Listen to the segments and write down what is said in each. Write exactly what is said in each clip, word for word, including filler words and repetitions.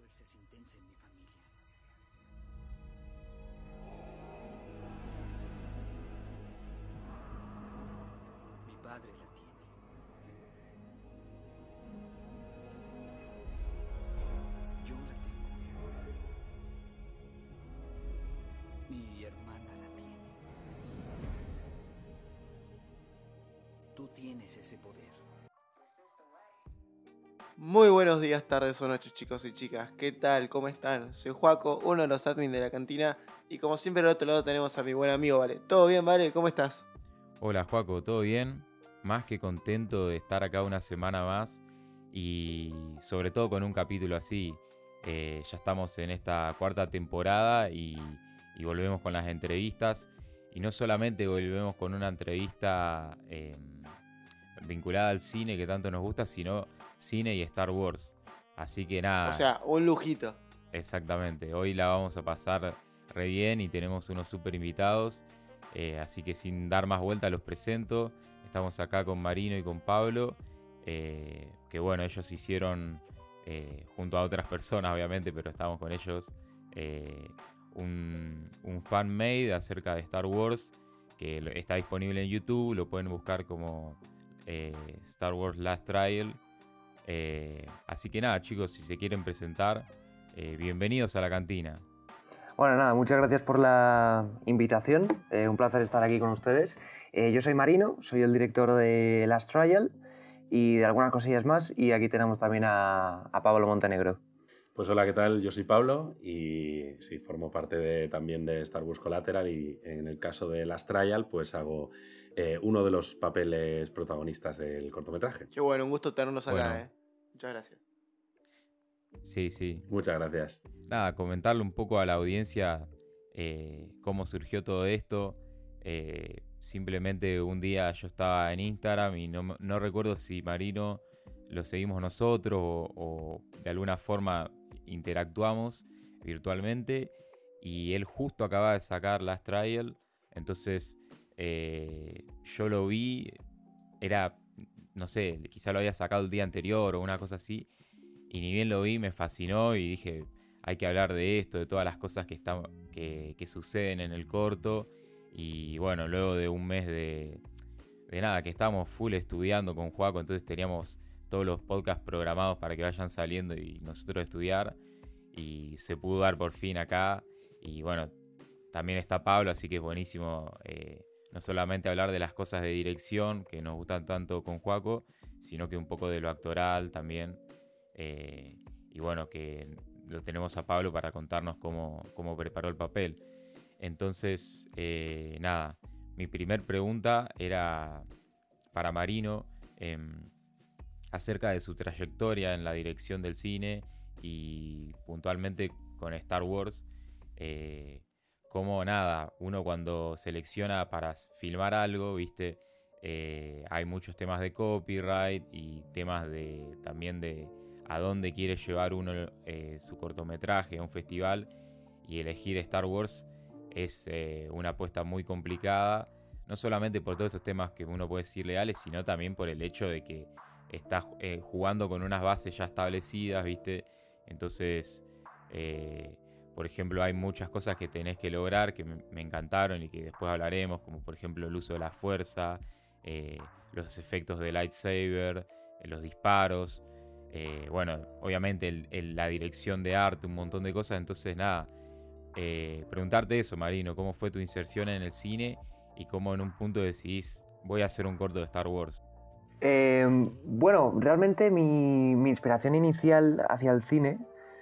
fuerza es intensa en mi familia. Mi padre la tiene. Yo la tengo. Mi hermana la tiene. Tú tienes ese poder. Muy buenos días, tardes o noches, chicos y chicas. ¿Qué tal? ¿Cómo están? Soy Joaco, uno de los admins de la cantina. Y como siempre, al otro lado tenemos a mi buen amigo, Vale. ¿Todo bien, Vale? ¿Cómo estás? Hola, Joaco, ¿todo bien? Más que contento de estar acá una semana más y sobre todo con un capítulo así. Eh, ya estamos en esta cuarta temporada y, y volvemos con las entrevistas. Y no solamente volvemos con una entrevista eh, vinculada al cine que tanto nos gusta, sino cine y Star Wars. Así que nada. O sea, un lujito. Exactamente, hoy la vamos a pasar re bien y tenemos unos super invitados. Eh, así que sin dar más vuelta los presento. Estamos acá con Marino y con Pablo. Eh, que bueno, ellos hicieron, eh, junto a otras personas obviamente, pero estamos con ellos, eh, un, un fan-made acerca de Star Wars. Que está disponible en YouTube, lo pueden buscar como eh, Star Wars Last Trial. Eh, así que nada, chicos, si se quieren presentar, eh, bienvenidos a la cantina. Bueno, nada, muchas gracias por la invitación. Eh, un placer estar aquí con ustedes. Eh, yo soy Marino, soy el director de Last Trial y de algunas cosillas más. Y aquí tenemos también a, a Pablo Montenegro. Pues hola, ¿qué tal? Yo soy Pablo y sí, formo parte de, también de Star Wars Collateral y en el caso de Last Trial pues hago eh, uno de los papeles protagonistas del cortometraje. Qué bueno, un gusto tenernos acá, Bueno. eh. Muchas gracias. Sí, sí. Muchas gracias. Nada, comentarle un poco a la audiencia eh, cómo surgió todo esto. Eh, simplemente un día yo estaba en Instagram y no, no recuerdo si Marino lo seguimos nosotros o, o de alguna forma interactuamos virtualmente y él justo acaba de sacar Last Trial. Entonces eh, yo lo vi, era, no sé, quizá lo había sacado el día anterior o una cosa así. Y ni bien lo vi, me fascinó y dije, hay que hablar de esto, de todas las cosas que, están, que, que suceden en el corto. Y bueno, luego de un mes de, de nada, que estábamos full estudiando con Joaco, entonces teníamos todos los podcasts programados para que vayan saliendo y nosotros estudiar. Y se pudo dar por fin acá. Y bueno, también está Pablo, así que es buenísimo eh, no solamente hablar de las cosas de dirección que nos gustan tanto con Joaco, sino que un poco de lo actoral también. Eh, y bueno, que lo tenemos a Pablo para contarnos cómo, cómo preparó el papel. Entonces, eh, nada, mi primer pregunta era para Marino eh, acerca de su trayectoria en la dirección del cine y puntualmente con Star Wars. Eh, como nada, uno cuando selecciona para filmar algo, viste, eh, hay muchos temas de copyright y temas de también de a dónde quiere llevar uno eh, su cortometraje a un festival, y elegir Star Wars es eh, una apuesta muy complicada, no solamente por todos estos temas que uno puede decir legales, sino también por el hecho de que está eh, jugando con unas bases ya establecidas, ¿viste? Entonces, eh, por ejemplo, hay muchas cosas que tenés que lograr que me, me encantaron y que después hablaremos, como por ejemplo el uso de la fuerza, eh, los efectos de lightsaber, eh, los disparos. Eh, bueno, obviamente el, el, la dirección de arte, un montón de cosas. Entonces nada, eh, preguntarte eso, Marino, ¿cómo fue tu inserción en el cine y cómo en un punto decidís voy a hacer un corto de Star Wars? Eh, bueno, realmente mi, mi inspiración inicial hacia el cine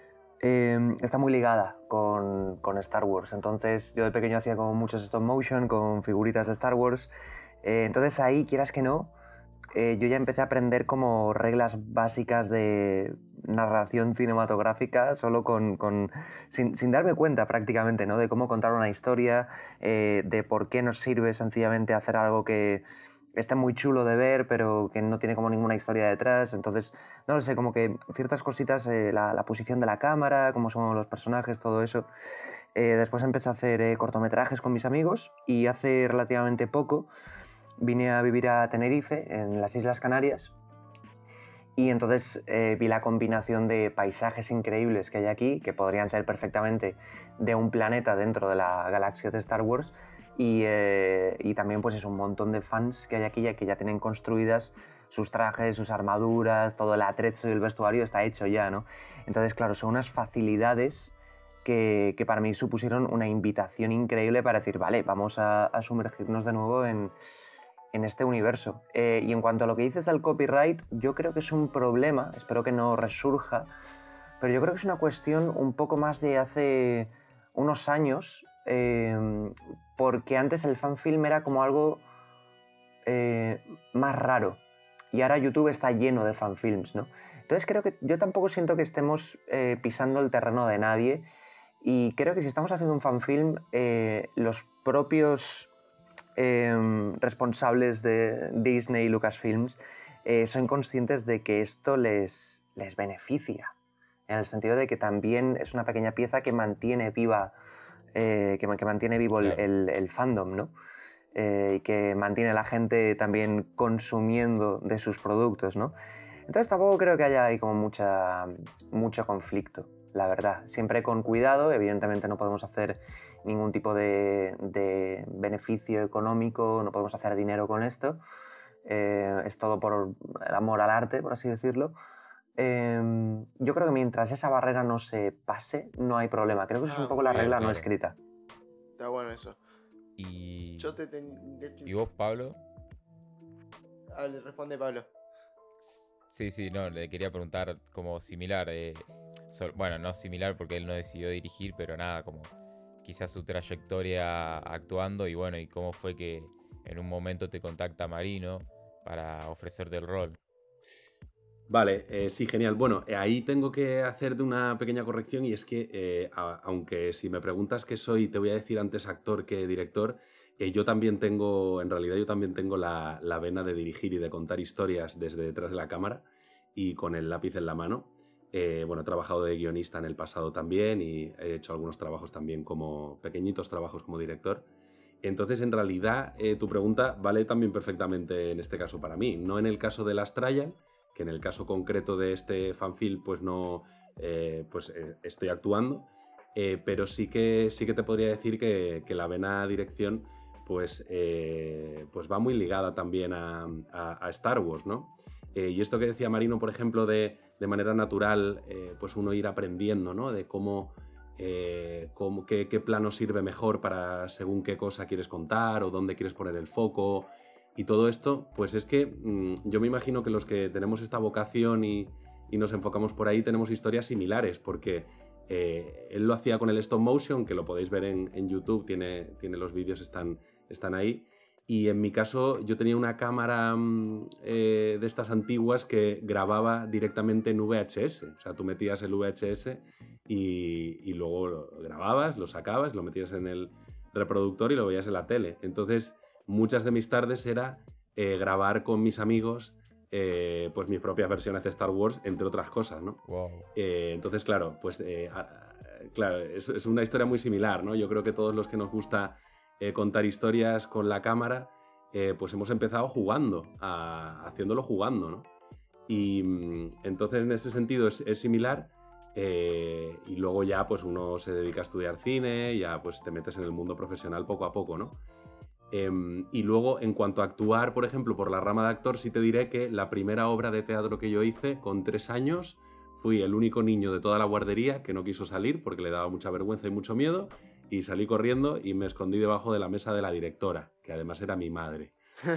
eh, está muy ligada con, con Star Wars. Entonces yo de pequeño hacía como muchos stop motion con figuritas de Star Wars. Eh, entonces ahí, quieras que no, Eh, yo ya empecé a aprender como reglas básicas de narración cinematográfica solo con, con sin, sin darme cuenta prácticamente, ¿no? De cómo contar una historia, eh, de por qué nos sirve sencillamente hacer algo que está muy chulo de ver pero que no tiene como ninguna historia detrás. Entonces, no lo sé, como que ciertas cositas, eh, la, la posición de la cámara, cómo son los personajes, todo eso. Eh, después empecé a hacer eh, cortometrajes con mis amigos y hace relativamente poco vine a vivir a Tenerife, en las Islas Canarias, Y entonces eh, vi la combinación de paisajes increíbles que hay aquí, que podrían ser perfectamente de un planeta dentro de la galaxia de Star Wars, y, eh, y también pues es un montón de fans que hay aquí ya que ya tienen construidas sus trajes, sus armaduras, todo el atrecho y el vestuario está hecho ya, ¿no? Entonces, claro, son unas facilidades que, que para mí supusieron una invitación increíble para decir, vale, vamos a, a sumergirnos de nuevo en, en este universo. Eh, y en cuanto a lo que dices del copyright, yo creo que es un problema, espero que no resurja, pero yo creo que es una cuestión un poco más de hace unos años, eh, porque antes el fanfilm era como algo eh, más raro, y ahora YouTube está lleno de fanfilms, ¿no? Entonces creo que yo tampoco siento que estemos eh, pisando el terreno de nadie, y creo que si estamos haciendo un fanfilm, eh, los propios eh, responsables de Disney y Lucasfilms eh, son conscientes de que esto les, les beneficia, en el sentido de que también es una pequeña pieza que mantiene viva, eh, que, que mantiene vivo el, Claro. el, el fandom, ¿no? Eh, y que mantiene a la gente también consumiendo de sus productos, ¿no? Entonces tampoco creo que haya ahí como mucha, mucho conflicto, la verdad. Siempre con cuidado, evidentemente no podemos hacer ningún tipo de, de beneficio económico, no podemos hacer dinero con esto. Eh, es todo por el amor al arte, por así decirlo. Eh, yo creo que mientras esa barrera no se pase, no hay problema. Creo que eso es Ah, un poco la muy bien. regla no Claro. escrita. Está bueno eso. Y, Yo te... ten- de hecho- ¿y vos, Pablo? Ah, le responde Pablo. Sí, sí, no, le quería preguntar como similar. eh, so- bueno, no similar porque él no decidió dirigir, pero nada, como quizás su trayectoria actuando y bueno, y cómo fue que en un momento te contacta Marino para ofrecerte el rol. Vale, eh, sí, genial. Bueno, eh, ahí tengo que hacerte una pequeña corrección y es que, eh, a- aunque si me preguntas qué soy, te voy a decir antes actor que director, eh, yo también tengo, en realidad yo también tengo la, la vena de dirigir y de contar historias desde detrás de la cámara y con el lápiz en la mano. Eh, bueno, he trabajado de guionista en el pasado también y he hecho algunos trabajos también como pequeñitos trabajos como director. Entonces, en realidad, eh, tu pregunta vale también perfectamente en este caso para mí. No en el caso de Last Trial, que en el caso concreto de este fanfilm pues no eh, pues, eh, estoy actuando, eh, pero sí que, sí que te podría decir que, que la vena dirección pues, eh, pues va muy ligada también a, a- a Star Wars, ¿no? Eh, y esto que decía Marino, por ejemplo, de, de manera natural, eh, pues uno ir aprendiendo, ¿no? De cómo, eh, cómo qué, qué plano sirve mejor para según qué cosa quieres contar o dónde quieres poner el foco. Y todo esto, pues es que mmm, yo me imagino que los que tenemos esta vocación y, y nos enfocamos por ahí tenemos historias similares, porque eh, él lo hacía con el stop motion, que lo podéis ver en, en YouTube, tiene, tiene los vídeos, están, están ahí. Y en mi caso yo tenía una cámara mmm, eh, de estas antiguas que grababa directamente en V H S. O sea, tú metías el V H S y, y luego lo grababas, lo sacabas, lo metías en el reproductor y lo veías en la tele. Entonces, muchas de mis tardes era eh, grabar con mis amigos eh, pues mis propias versiones de Star Wars, entre otras cosas, ¿no? Wow. Eh, entonces, claro, pues eh, a- a- claro, es, es una historia muy similar, ¿no? Yo creo que todos los que nos gusta eh, contar historias con la cámara, eh, pues hemos empezado jugando, a- haciéndolo jugando, ¿no? Y mm, entonces en ese sentido es, es similar. eh, y luego ya pues uno se dedica a estudiar cine, ya pues te metes en el mundo profesional poco a poco, ¿no? Em, y luego, en cuanto a actuar, por ejemplo, por la rama de actor, sí te diré que la primera obra de teatro que yo hice con tres años fui el único niño de toda la guardería que no quiso salir porque le daba mucha vergüenza y mucho miedo, y salí corriendo y me escondí debajo de la mesa de la directora, que además era mi madre.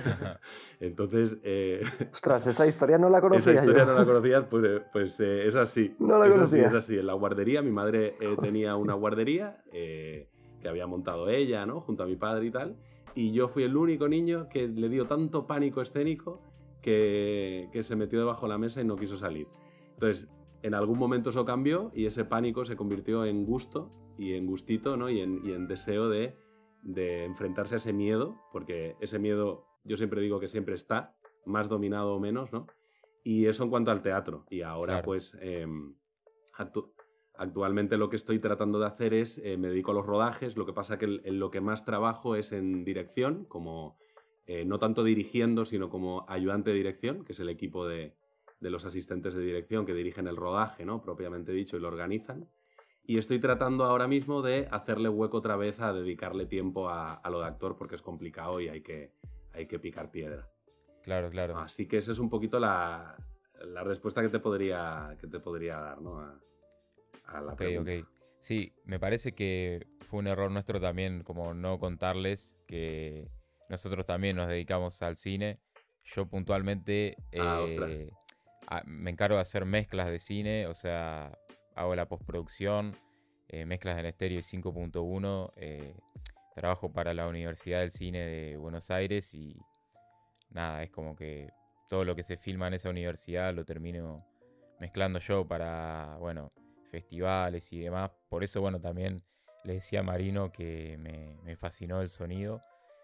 Entonces, eh, Ostras, esa historia no la esa conocía historia yo. no la conocías, pues, eh, pues eh, es así. No la es así, conocía. es así. En la guardería, mi madre eh, Hostia. tenía una guardería eh, que había montado ella, ¿no? Junto a mi padre y tal. Y yo fui el único niño que le dio tanto pánico escénico que, que se metió debajo de la mesa y no quiso salir. Entonces, en algún momento eso cambió y ese pánico se convirtió en gusto y en gustito, ¿no? Y en, y en deseo de, de enfrentarse a ese miedo, porque ese miedo, yo siempre digo que siempre está, más dominado o menos, ¿no? Y eso en cuanto al teatro. Y ahora, Claro. pues, eh, actu- actualmente lo que estoy tratando de hacer es, eh, me dedico a los rodajes, lo que pasa que el- en lo que más trabajo es en dirección, como eh, no tanto dirigiendo, sino como ayudante de dirección, que es el equipo de, de los asistentes de dirección que dirigen el rodaje, ¿no? Propiamente dicho, y lo organizan. Y estoy tratando ahora mismo de hacerle hueco otra vez a dedicarle tiempo a, a lo de actor porque es complicado y hay que, hay que picar piedra. Claro, claro. Así que esa es un poquito la, la respuesta que te podría, que te podría dar, ¿no? A, a la Ok, pregunta. ok. Sí, me parece que fue un error nuestro también como no contarles que nosotros también nos dedicamos al cine. Yo puntualmente Ah, ostras. eh, a- me encargo de hacer mezclas de cine, o sea, hago la postproducción, eh, mezclas en estéreo y cinco punto uno, eh, trabajo para la Universidad del Cine de Buenos Aires y nada, es como que todo lo que se filma en esa universidad lo termino mezclando yo para, bueno, festivales y demás. Por eso, bueno, también le decía a Marino que me, me fascinó el sonido.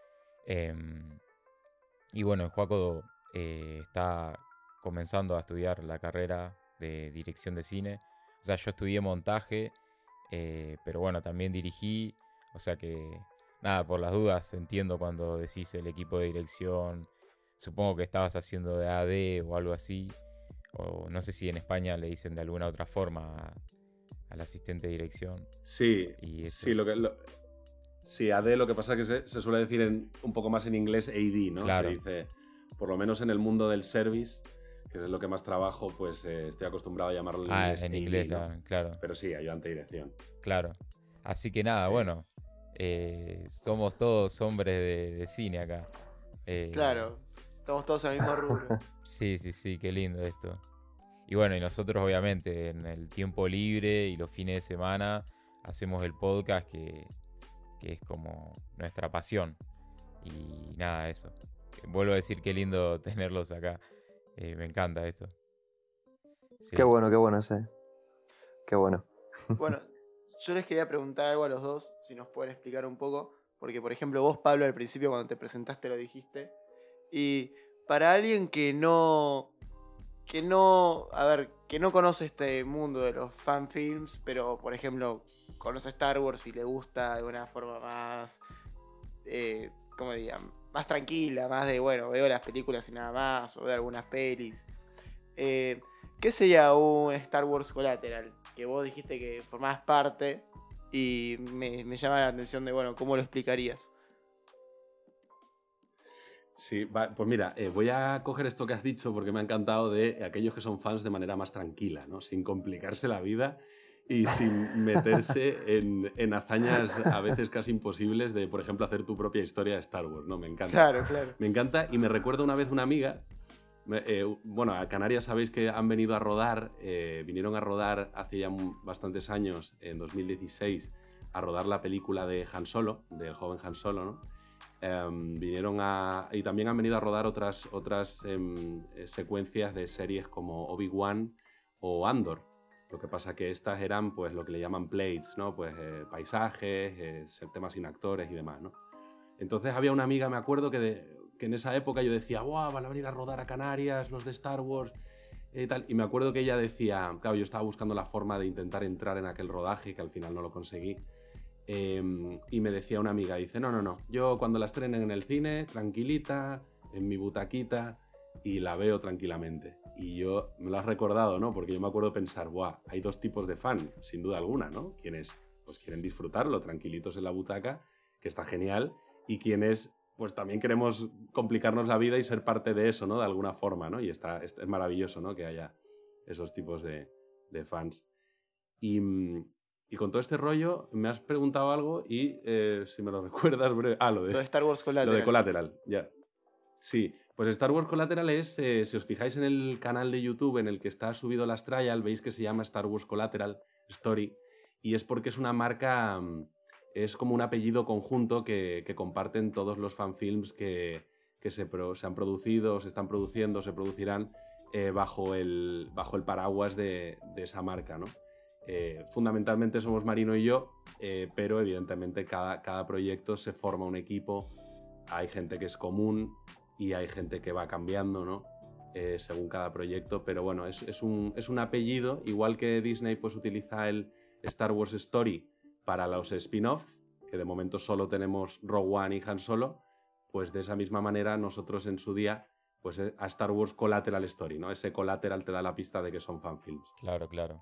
Em, y bueno, el Joaco eh, está comenzando a estudiar la carrera de dirección de cine. O sea, yo estudié montaje, eh, pero bueno, también dirigí. O sea que, nada, por las dudas entiendo cuando decís el equipo de dirección. Supongo que estabas haciendo de A D o algo así. O no sé si en España le dicen de alguna otra forma a- al asistente de dirección. Sí, Y eso. sí, lo que, lo- sí, A D lo que pasa es que se, se suele decir en, un poco más en inglés A D, ¿no? Claro. Se dice, por lo menos en el mundo del service, que es lo que más trabajo, pues eh, estoy acostumbrado a llamarlo en Ah, inglés en A D, inglés, ¿no? la- claro, Pero sí, ayudante de dirección. claro. Así que nada, Sí. bueno, eh, somos todos hombres de, de cine acá. Eh, Claro, estamos todos en el mismo rubro. Sí, sí, sí, qué lindo esto. Y bueno, y nosotros obviamente en el tiempo libre y los fines de semana hacemos el podcast que, que es como nuestra pasión. Y nada, eso. Vuelvo a decir qué lindo tenerlos acá. Eh, me encanta esto. Sí. Qué bueno, qué bueno, sí. Qué bueno. Bueno, yo les quería preguntar algo a los dos, si nos pueden explicar un poco, porque por ejemplo vos, Pablo, al principio cuando te presentaste lo dijiste, y para alguien que no, que no, a ver, que no conoce este mundo de los fanfilms, pero por ejemplo conoce Star Wars y le gusta de una forma más, eh, ¿cómo diría? Más tranquila, más de, bueno, veo las películas y nada más, o de algunas pelis. Eh, ¿Qué sería un Star Wars Collateral? Que vos dijiste que formabas parte y me, me llama la atención de, bueno, ¿cómo lo explicarías? Sí, va- pues mira, eh, voy a coger esto que has dicho porque me ha encantado de aquellos que son fans de manera más tranquila, ¿no? Sin complicarse la vida y sin meterse en, en hazañas a veces casi imposibles de, por ejemplo, hacer tu propia historia de Star Wars, ¿no? Me encanta. Claro, claro. Me encanta y me recuerda una vez una amiga. me- eh, bueno, a Canarias sabéis que han venido a rodar, eh, vinieron a rodar hace ya mu- bastantes años, en dos mil dieciséis, a rodar la película de Han Solo, del joven Han Solo, ¿no? Em, vinieron a. Y también han venido a rodar otras, otras em, eh, secuencias de series como Obi-Wan o Andor. Lo que pasa que estas eran pues lo que le llaman plates, ¿no? Pues eh, paisajes, eh, temas sin actores y demás, ¿no? Entonces había una amiga, me acuerdo, que, de- que en esa época yo decía, ¡guau! Van a venir a rodar a Canarias, los de Star Wars y tal. Y me acuerdo que ella decía, claro, yo estaba buscando la forma de intentar entrar en aquel rodaje, que al final no lo conseguí. Eh, y me decía una amiga, dice, no, no, no, yo cuando la estrenen en el cine, tranquilita, en mi butaquita, y la veo tranquilamente. Y yo me lo has recordado, ¿no? Porque yo me acuerdo pensar, ¡buah! Hay dos tipos de fan, sin duda alguna, ¿no? Quienes pues quieren disfrutarlo tranquilitos en la butaca, que está genial, y quienes pues también queremos complicarnos la vida y ser parte de eso, ¿no? De alguna forma, ¿no? Y está, es es maravilloso, ¿no? Que haya esos tipos de, de fans. Y, mm, y con todo este rollo me has preguntado algo y eh, si me lo recuerdas, breve- ah, lo de, Lo de Star Wars lo Collateral. de Collateral, ya. Sí, pues Star Wars Collateral es, eh, si os fijáis en el canal de YouTube en el que está subido las trial, veis que se llama Star Wars Collateral Story y es porque es una marca, mm, es como un apellido conjunto que, que comparten todos los fanfilms que, que se, pro- se han producido, se están produciendo, se producirán eh, bajo, el, bajo el paraguas de, de esa marca, ¿no? Eh, fundamentalmente somos Marino y yo, eh, pero evidentemente cada, cada proyecto se forma un equipo, hay gente que es común y hay gente que va cambiando, ¿no? Eh, según cada proyecto, pero bueno, es, es, un, es un apellido, igual que Disney pues utiliza el Star Wars Story para los spin-off, que de momento solo tenemos Rogue One y Han Solo, pues de esa misma manera nosotros en su día pues a Star Wars Collateral Story, ¿no? Ese collateral te da la pista de que son fanfilms. Claro, claro.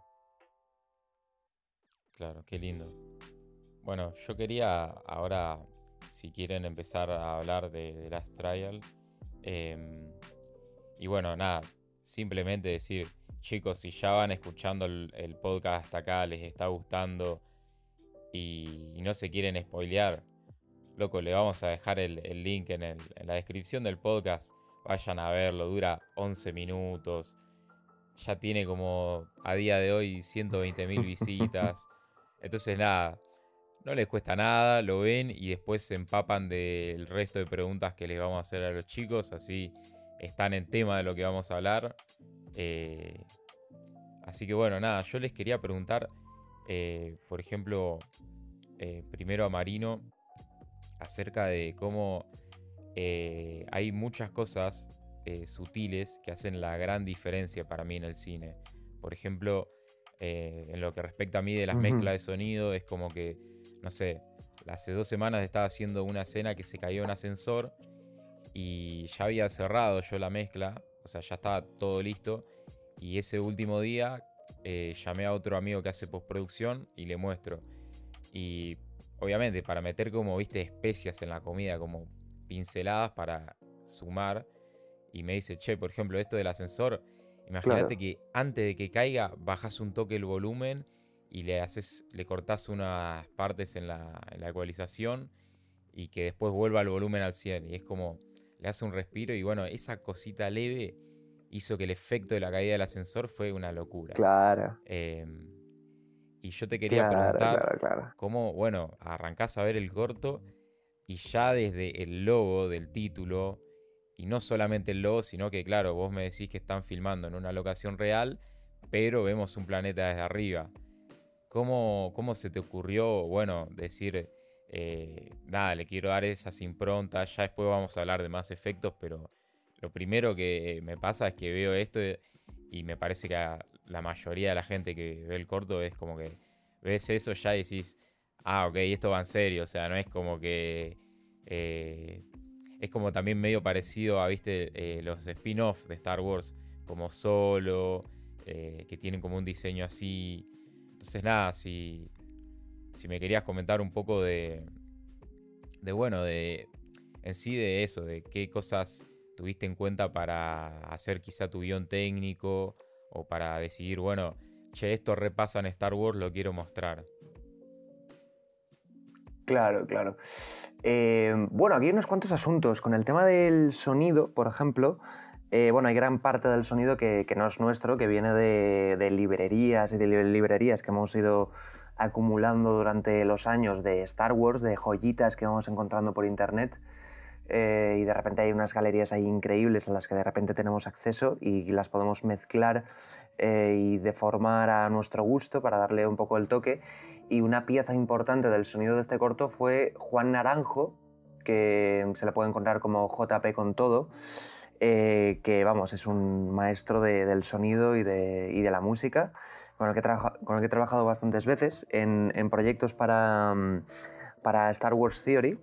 Claro, qué lindo. Bueno, yo quería ahora, si quieren, empezar a hablar de, de Last Trial. Eh, y bueno, nada, simplemente decir, chicos, si ya van escuchando el, el podcast hasta acá, les está gustando y, y no se quieren spoilear, loco, le vamos a dejar el, el link en, el, en la descripción del podcast. Vayan a verlo, dura once minutos. Ya tiene como a día de hoy ciento veinte mil visitas. Entonces nada, no les cuesta nada, lo ven y después se empapan del resto de preguntas que les vamos a hacer a los chicos. Así están en tema de lo que vamos a hablar. Eh, así que bueno, nada, yo les quería preguntar, eh, por ejemplo, eh, primero a Marino, acerca de cómo eh, hay muchas cosas eh, sutiles que hacen la gran diferencia para mí en el cine. Por ejemplo, eh, en lo que respecta a mí de las Ujú. mezclas de sonido, es como que, no sé, hace dos semanas estaba haciendo una escena que se cayó en ascensor y ya había cerrado yo la mezcla, o sea, ya estaba todo listo. Y ese último día eh, llamé a otro amigo que hace postproducción y le muestro. Y obviamente para meter como, viste, especias en la comida, como pinceladas para sumar. Y me dice, che, por ejemplo, esto del ascensor, imagínate Claro. que antes de que caiga, bajas un toque el volumen y le haces, le cortás unas partes en la, en la ecualización y que después vuelva el volumen al cien. Y es como, le hace un respiro y bueno, esa cosita leve hizo que el efecto de la caída del ascensor fue una locura. Claro, Eh, y yo te quería claro, preguntar claro, claro. cómo, bueno, arrancás a ver el corto y ya desde el logo del título, y no solamente el logo, sino que claro, vos me decís que están filmando en una locación real, pero vemos un planeta desde arriba. ¿Cómo, cómo se te ocurrió, bueno, decir, eh, nada, le quiero dar esas improntas? Ya después vamos a hablar de más efectos, pero lo primero que me pasa es que veo esto y me parece que a la mayoría de la gente que ve el corto es como que ves eso ya y decís, ah, ok, esto va en serio, o sea, no es como que... eh, es como también medio parecido a, viste, eh, los spin-off de Star Wars, como Solo, eh, que tienen como un diseño así. Entonces nada, si, si me querías comentar un poco de, de, bueno, de en sí de eso, de qué cosas tuviste en cuenta para hacer quizá tu guión técnico o para decidir, bueno, che, esto repasa en Star Wars, lo quiero mostrar. Claro, claro. Eh, bueno, aquí hay unos cuantos asuntos. Con el tema del sonido, por ejemplo, eh, bueno, hay gran parte del sonido que, que no es nuestro, que viene de, de librerías y de li- librerías que hemos ido acumulando durante los años de Star Wars, de joyitas que vamos encontrando por internet. Eh, y de repente hay unas galerías ahí increíbles a las que de repente tenemos acceso y las podemos mezclar eh, y deformar a nuestro gusto para darle un poco el toque. Y una pieza importante del sonido de este corto fue Juan Naranjo, que se le puede encontrar como J P con todo, eh, que vamos, es un maestro de, del sonido y de, y de la música, con el que, trabaja, con el que he trabajado bastantes veces en, en proyectos para, para Star Wars Theory.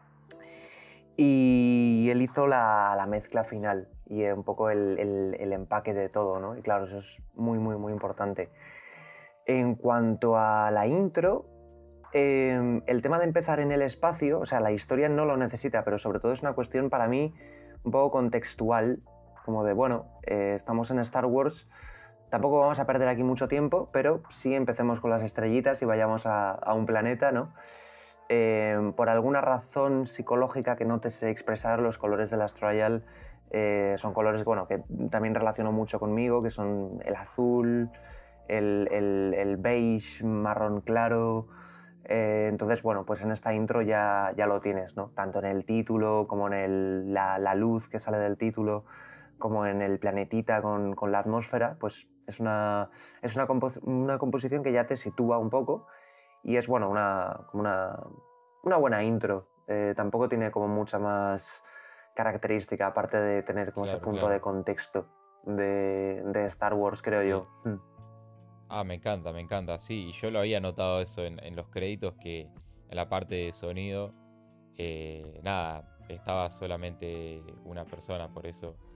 Y él hizo la, la mezcla final y un poco el, el, el empaque de todo, ¿no? Y claro, eso es muy, muy, muy importante. En cuanto a la intro, eh, el tema de empezar en el espacio, o sea, la historia no lo necesita, pero sobre todo es una cuestión para mí un poco contextual, como de, bueno, eh, estamos en Star Wars, tampoco vamos a perder aquí mucho tiempo, pero sí empecemos con las estrellitas y vayamos a, a un planeta, ¿no? Eh, por alguna razón psicológica que no te sé expresar, los colores de Last Trial eh, son colores, bueno, que también relaciono mucho conmigo, que son el azul, el, el, el beige, marrón claro. Eh, entonces, bueno, pues en esta intro ya, ya lo tienes, ¿no? Tanto en el título como en el, la, la luz que sale del título, como en el planetita con, con la atmósfera, pues es una, es una, compos una composición que ya te sitúa un poco. Y es, bueno, una, una, una buena intro. Eh, tampoco tiene como mucha más característica, aparte de tener como Claro, ese punto claro. de contexto de, de Star Wars, creo Sí. yo. Mm. Ah, me encanta, me encanta. Sí, y yo lo había notado eso en, en los créditos, que en la parte de sonido, eh, nada, estaba solamente una persona, por eso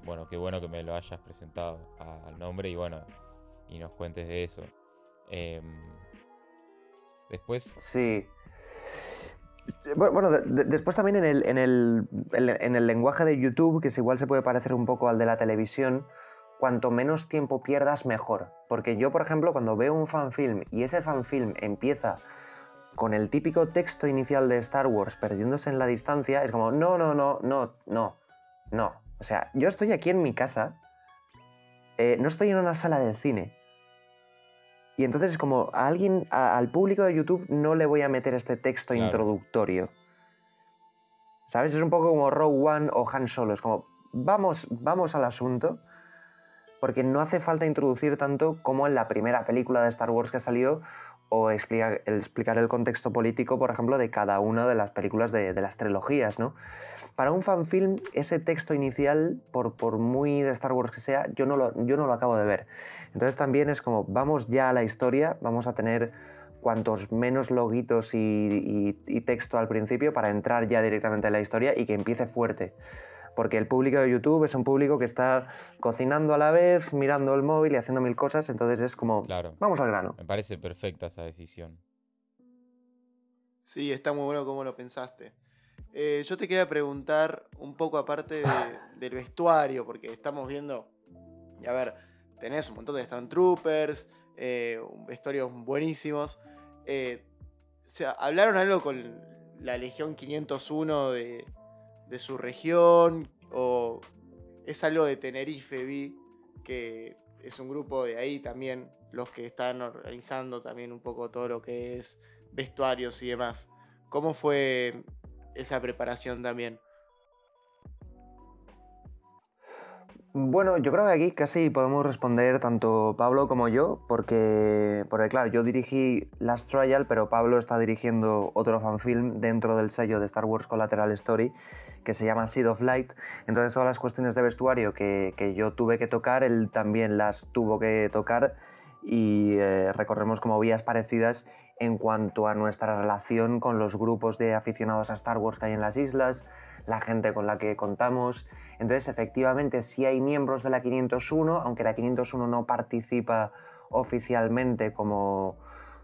bueno, qué bueno que me lo hayas presentado al nombre y bueno, y nos cuentes de eso. Eh, después... Sí. Bueno, de, de, después también en el, en, el, en el lenguaje de YouTube, que es igual se puede parecer un poco al de la televisión, cuanto menos tiempo pierdas, mejor. Porque yo, por ejemplo, cuando veo un fanfilm y ese fanfilm empieza con el típico texto inicial de Star Wars perdiéndose en la distancia, es como, no, no, no, no, no, no. O sea, yo estoy aquí en mi casa, eh, no estoy en una sala de cine. Y entonces es como a alguien, a, al público de YouTube no le voy a meter este texto Claro. introductorio. ¿Sabes? Es un poco como Rogue One o Han Solo. Es como, vamos, vamos al asunto, porque no hace falta introducir tanto como en la primera película de Star Wars que salió, o explicar, explicar el contexto político, por ejemplo, de cada una de las películas de, de las trilogías, ¿no? Para un fanfilm, ese texto inicial, por, por muy de Star Wars que sea, yo no, lo, yo no lo acabo de ver. Entonces también es como, vamos ya a la historia, vamos a tener cuantos menos loguitos y, y, y texto al principio para entrar ya directamente en la historia y que empiece fuerte. Porque el público de YouTube es un público que está cocinando a la vez, mirando el móvil y haciendo mil cosas, entonces es como, Claro. vamos al grano. Me parece perfecta esa decisión. Sí, está muy bueno cómo lo pensaste. Eh, yo te quería preguntar un poco aparte de, del vestuario, porque estamos viendo, y a ver, tenés un montón de Stormtroopers, eh, vestuarios buenísimos. Eh, o sea, ¿hablaron algo con la Legión quinientos uno de, de su región? ¿O es algo de Tenerife, vi, que es un grupo de ahí también, los que están organizando también un poco todo lo que es vestuarios y demás? ¿Cómo fue esa preparación también? Bueno, yo creo que aquí casi podemos responder tanto Pablo como yo, porque, porque claro, yo dirigí Last Trial, pero Pablo está dirigiendo otro fanfilm dentro del sello de Star Wars Collateral Story, que se llama Seed of Light. Entonces todas las cuestiones de vestuario que, que yo tuve que tocar, él también las tuvo que tocar, y eh, recorremos como vías parecidas en cuanto a nuestra relación con los grupos de aficionados a Star Wars que hay en las islas, la gente con la que contamos. Entonces, efectivamente, sí hay miembros de la quinientos uno, aunque la quinientos uno no participa oficialmente como,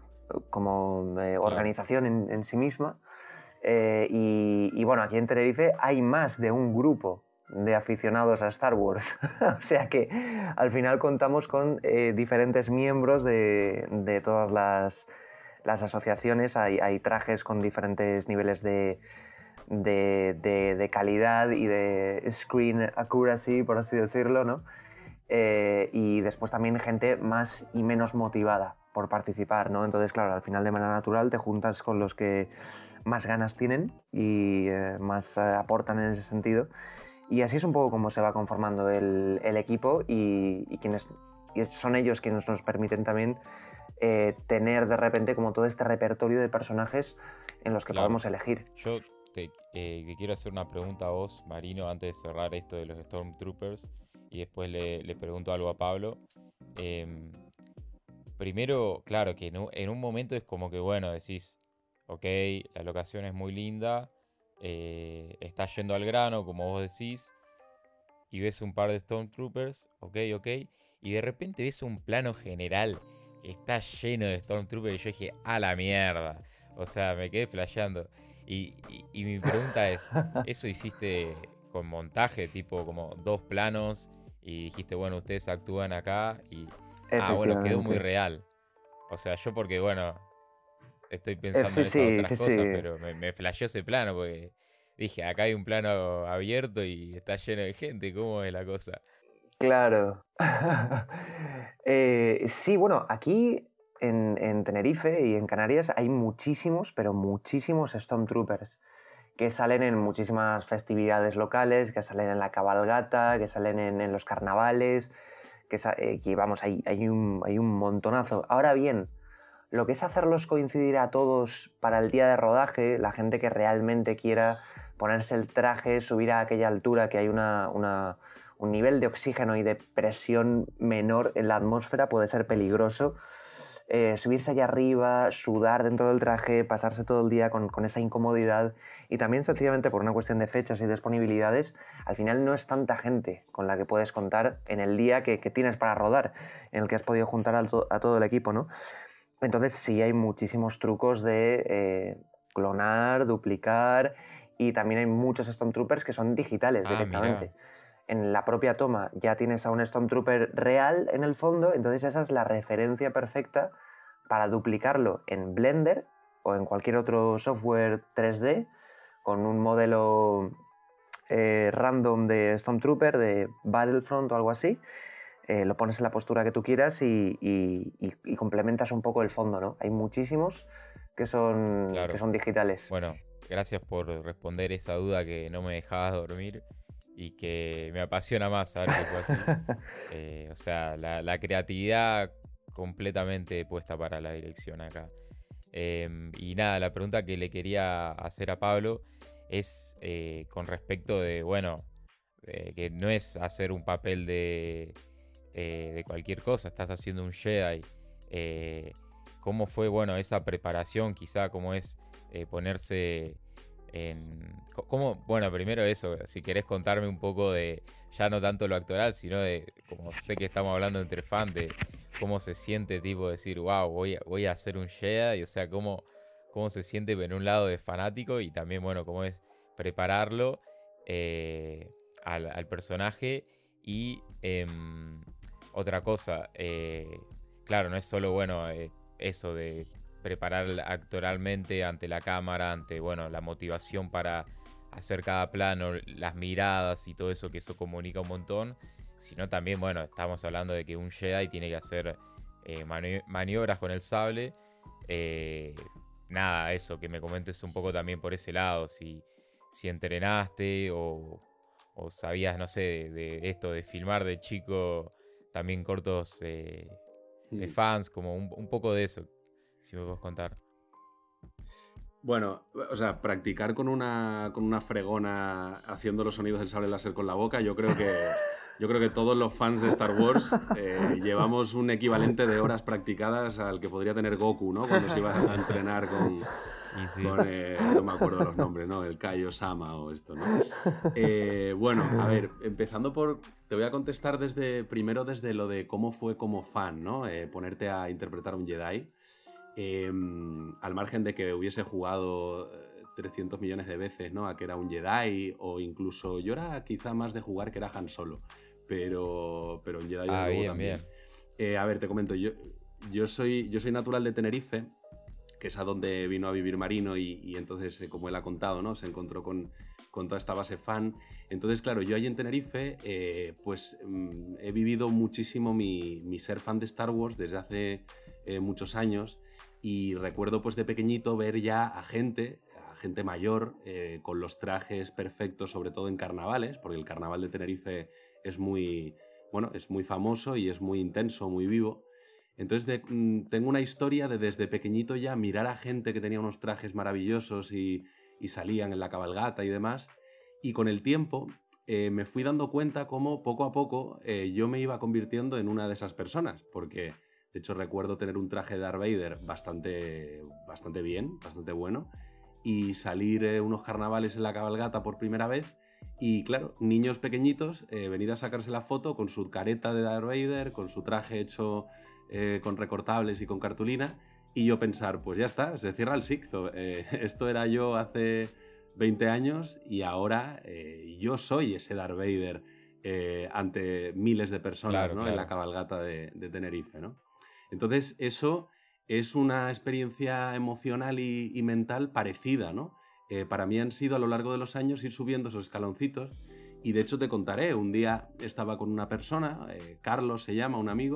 como eh, organización en, en sí misma. Eh, y, y bueno, aquí en Tenerife hay más de un grupo de aficionados a Star Wars. O sea que al final contamos con eh, diferentes miembros de, de todas las, las asociaciones. Hay, hay trajes con diferentes niveles de, de, de, de calidad y de screen accuracy, por así decirlo, ¿no? Eh, y después también gente más y menos motivada por participar, ¿no? Entonces, claro, al final de manera natural te juntas con los que más ganas tienen y eh, más eh, aportan en ese sentido. Y así es un poco como se va conformando el, el equipo y, y, quienes, y son ellos quienes nos permiten también eh, tener de repente como todo este repertorio de personajes en los que Claro. podemos elegir. Yo te, eh, te quiero hacer una pregunta a vos, Marino, antes de cerrar esto de los Stormtroopers y después le, le pregunto algo a Pablo. Em, primero, claro, que en un, en un momento es como que, bueno, decís, ok, la locación es muy linda, eh, está yendo al grano, como vos decís, y ves un par de Stormtroopers, ok, ok, y de repente ves un plano general que está lleno de Stormtroopers y yo dije, a la mierda. O sea, me quedé flasheando. Y, y, y mi pregunta es, ¿eso hiciste con montaje, tipo como dos planos, y dijiste, bueno, ustedes actúan acá y... Ah, bueno, quedó muy Efectivamente. real. O sea, yo porque, bueno, estoy Eh, pensando sí, en esas sí, otras sí, cosas, sí. pero me, me flasheó ese plano porque dije, acá hay un plano abierto y está lleno de gente, ¿cómo es la cosa? Claro. Eh, sí, bueno, aquí en, en Tenerife y en Canarias hay muchísimos, pero muchísimos Stormtroopers que salen en muchísimas festividades locales, que salen en la cabalgata, que salen en, en los carnavales, que, sa- eh, que vamos, hay, hay un, hay un montonazo. Ahora bien, lo que es hacerlos coincidir a todos para el día de rodaje, la gente que realmente quiera ponerse el traje, subir a aquella altura que hay una, una- un nivel de oxígeno y de presión menor en la atmósfera, puede ser peligroso. eh, subirse allá arriba, sudar dentro del traje, pasarse todo el día con, con esa incomodidad y también sencillamente por una cuestión de fechas y disponibilidades, al final no es tanta gente con la que puedes contar en el día que, que tienes para rodar, en el que has podido juntar a, to- a todo el equipo, ¿no? Entonces sí hay muchísimos trucos de eh, clonar, duplicar y también hay muchos Stormtroopers que son digitales Ah, directamente. mirá. En la propia toma ya tienes a un Stormtrooper real en el fondo, entonces esa es la referencia perfecta para duplicarlo en Blender o en cualquier otro software tres D con un modelo eh, random de Stormtrooper, de Battlefront o algo así. Eh, lo pones en la postura que tú quieras y, y- y- y complementas un poco el fondo, ¿no? Hay muchísimos que son, que Claro. son digitales. Bueno, gracias por responder esa duda que no me dejabas dormir y que me apasiona más saber que fue así. Eh, o sea, la, la creatividad completamente puesta para la dirección acá. Em, y nada, la pregunta que le quería hacer a Pablo es eh, con respecto de, bueno, eh, que no es hacer un papel de, eh, de cualquier cosa, estás haciendo un Jedi. Eh, ¿Cómo fue, bueno, esa preparación quizá? ¿Cómo es eh, ponerse en... co- ¿Cómo? Bueno, primero eso, si querés contarme un poco de, ya no tanto lo actoral, sino de, como sé que estamos hablando entre fans, de cómo se siente, tipo, decir, wow, voy a, voy a hacer un Jedi, o sea, cómo, cómo se siente en un lado de fanático y también, bueno, cómo es prepararlo eh, al, al personaje y em, otra cosa, eh, claro, no es solo, bueno, eh, eso de preparar actoralmente ante la cámara, ante, bueno, la motivación para hacer cada plano, las miradas y todo eso, que eso comunica un montón, sino también, bueno, estamos hablando de que un Jedi tiene que hacer eh, mani- maniobras con el sable. eh, Nada, eso, que me comentes un poco también por ese lado, si, si entrenaste o, o sabías, no sé, de, de esto de filmar de chico también cortos eh, de Hmm. fans, como un, un poco de eso, si me puedes contar. Bueno, o sea, practicar con una, con una fregona haciendo los sonidos del sable láser con la boca, yo creo que, yo creo que todos los fans de Star Wars eh, llevamos un equivalente de horas practicadas al que podría tener Goku, ¿no? Cuando se iba a entrenar con, Y sí, con eh, no me acuerdo los nombres, ¿no? El Kaio-sama o esto, ¿no? Eh, bueno, a ver, empezando por... Te voy a contestar desde primero desde lo de cómo fue como fan, ¿no? Eh, ponerte a interpretar a un Jedi. Eh, al margen de que hubiese jugado eh, trescientos millones de veces, ¿no? A que era un Jedi, o incluso yo era quizá más de jugar que era Han Solo, pero, pero un Jedi ah, desde luego bien, también. bien. Eh, a ver, te comento, yo, yo, soy, yo soy natural de Tenerife, que es a donde vino a vivir Marino y, y entonces, eh, como él ha contado, ¿no? Se encontró con, con toda esta base fan. Entonces, claro, yo ahí en Tenerife, eh, pues mm, he vivido muchísimo mi, mi ser fan de Star Wars desde hace eh, muchos años. Y recuerdo pues de pequeñito ver ya a gente, a gente mayor, eh, con los trajes perfectos, sobre todo en carnavales, porque el carnaval de Tenerife es muy, bueno, es muy famoso y es muy intenso, muy vivo. Entonces de, mm, tengo una historia de desde pequeñito ya mirar a gente que tenía unos trajes maravillosos y, y salían en la cabalgata y demás. Y con el tiempo eh, me fui dando cuenta cómo poco a poco eh, yo me iba convirtiendo en una de esas personas, porque... De hecho, recuerdo tener un traje de Darth Vader bastante, bastante bien, bastante bueno, y salir eh, unos carnavales en la cabalgata por primera vez. Y claro, niños pequeñitos, eh, venir a sacarse la foto con su careta de Darth Vader, con su traje hecho eh, con recortables y con cartulina, y yo pensar, pues ya está, se cierra el ciclo. Eh, esto era yo hace veinte años y ahora eh, yo soy ese Darth Vader eh, ante miles de personas, Claro, ¿no? En la claro. cabalgata de, de Tenerife, ¿no? Entonces, eso es una experiencia emocional y, y mental parecida, ¿no? Eh, para mí han sido a lo largo de los años ir subiendo esos escaloncitos y de hecho te contaré, un día estaba con una persona, eh, Carlos se llama, un amigo,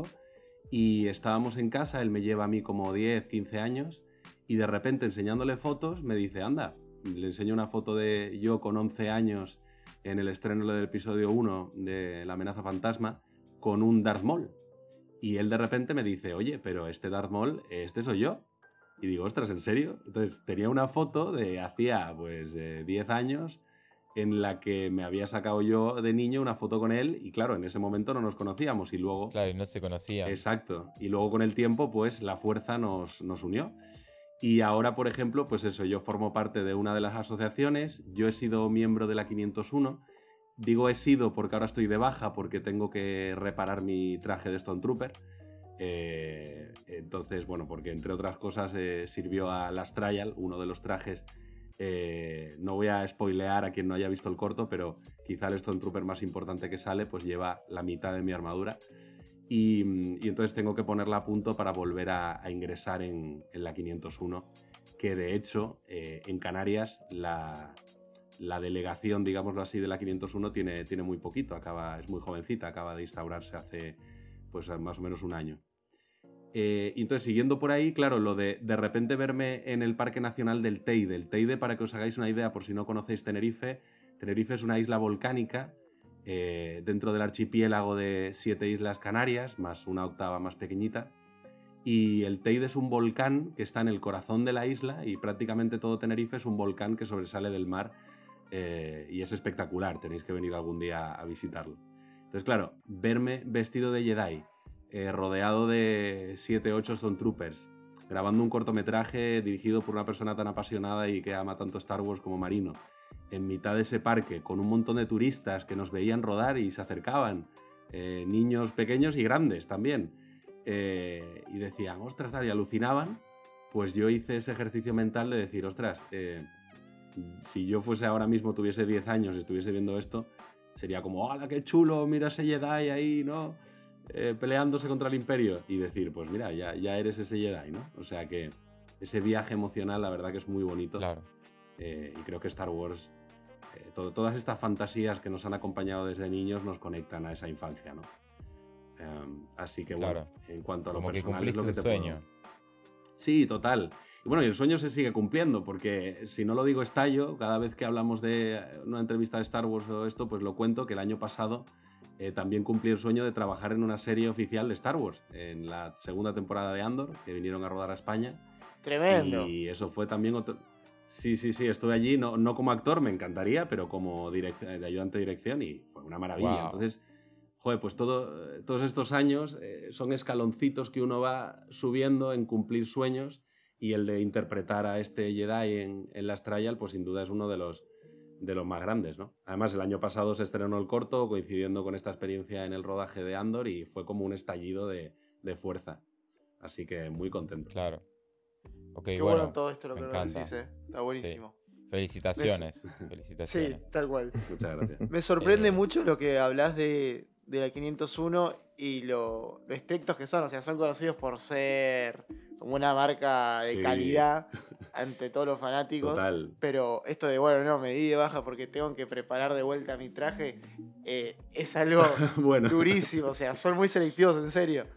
y estábamos en casa, él me lleva a mí como diez, quince años y de repente enseñándole fotos me dice, anda, le enseño una foto de yo con once años en el estreno del episodio uno de La amenaza fantasma con un Darth Maul. Y él de repente me dice, oye, pero este Darth Maul, este soy yo. Y digo, ostras, ¿en serio? Entonces tenía una foto de hacía pues eh, diez años en la que me había sacado yo de niño una foto con él y claro, en ese momento no nos conocíamos y luego... Claro, y no se conocían. Exacto. Y luego con el tiempo, pues la fuerza nos, nos unió. Y ahora, por ejemplo, pues eso, yo formo parte de una de las asociaciones, yo he sido miembro de la quinientos uno, digo he sido porque ahora estoy de baja porque tengo que reparar mi traje de Stone Trooper. Eh, entonces, bueno, porque entre otras cosas eh, sirvió a Last Trial, uno de los trajes. Eh, no voy a spoilear a quien no haya visto el corto, pero quizá el Stone Trooper más importante que sale, pues lleva la mitad de mi armadura. Y, y entonces tengo que ponerla a punto para volver a, a ingresar en, en la quinientos uno, que de hecho eh, en Canarias la, la delegación, digámoslo así, de la quinientos uno tiene, tiene muy poquito, acaba, es muy jovencita, acaba de instaurarse hace pues más o menos un año. Eh, y entonces, siguiendo por ahí, claro, lo de de repente verme en el Parque Nacional del Teide. El Teide, para que os hagáis una idea, por si no conocéis Tenerife, Tenerife es una isla volcánica eh, dentro del archipiélago de siete islas Canarias, más una octava más pequeñita. Y el Teide es un volcán que está en el corazón de la isla y prácticamente todo Tenerife es un volcán que sobresale del mar eh, y es espectacular, tenéis que venir algún día a visitarlo. Entonces, claro, verme vestido de Jedi, eh, rodeado de siete ocho Stone Troopers, grabando un cortometraje dirigido por una persona tan apasionada y que ama tanto Star Wars como Marino, en mitad de ese parque, con un montón de turistas que nos veían rodar y se acercaban, eh, niños pequeños y grandes también, eh, y decían, ostras, tal, y alucinaban, pues yo hice ese ejercicio mental de decir, ostras, eh, si yo fuese ahora mismo, tuviese diez años y estuviese viendo esto, sería como, ¡hala, qué chulo! Mira ese Jedi ahí, ¿no? Eh, peleándose contra el Imperio. Y decir, pues mira, ya, ya eres ese Jedi, ¿no? O sea que ese viaje emocional, la verdad que es muy bonito. Claro. Eh, y creo que Star Wars, eh, todo, todas estas fantasías que nos han acompañado desde niños nos conectan a esa infancia, ¿no? Um, así que Claro. bueno, en cuanto a lo Como que personal es lo que cumpliste te el sueño. puedo... Sí, total. Y bueno, y el sueño se sigue cumpliendo, porque si no lo digo estallo, cada vez que hablamos de una entrevista de Star Wars o esto, pues lo cuento, que el año pasado eh, también cumplí el sueño de trabajar en una serie oficial de Star Wars, en la segunda temporada de Andor, que vinieron a rodar a España. Tremendo. Y eso fue también otro... Sí, sí, sí, estuve allí, no, no como actor, me encantaría, pero como direc... de ayudante de dirección y fue una maravilla. Wow. Entonces, joder, pues todo, todos estos años eh, son escaloncitos que uno va subiendo en cumplir sueños. Y el de interpretar a este Jedi en, en Last Trial, pues sin duda es uno de los, de los más grandes, ¿no? Además, el año pasado se estrenó el corto, coincidiendo con esta experiencia en el rodaje de Andor, y fue como un estallido de, de fuerza. Así que muy contento. Claro. Ok, Qué bueno, bueno todo esto lo me que nos encanta. decís, eh. Está buenísimo. Felicitaciones. Sí, Felicitaciones. tal cual. Muchas gracias. Me sorprende Eh, mucho lo que hablas de, de la quinientos uno y lo, lo estrictos que son. O sea, son conocidos por ser como una marca de Sí. calidad ante todos los fanáticos. Total. Pero esto de, bueno, no, me di de baja porque tengo que preparar de vuelta mi traje, eh, es algo Bueno. durísimo. O sea, son muy selectivos, en serio.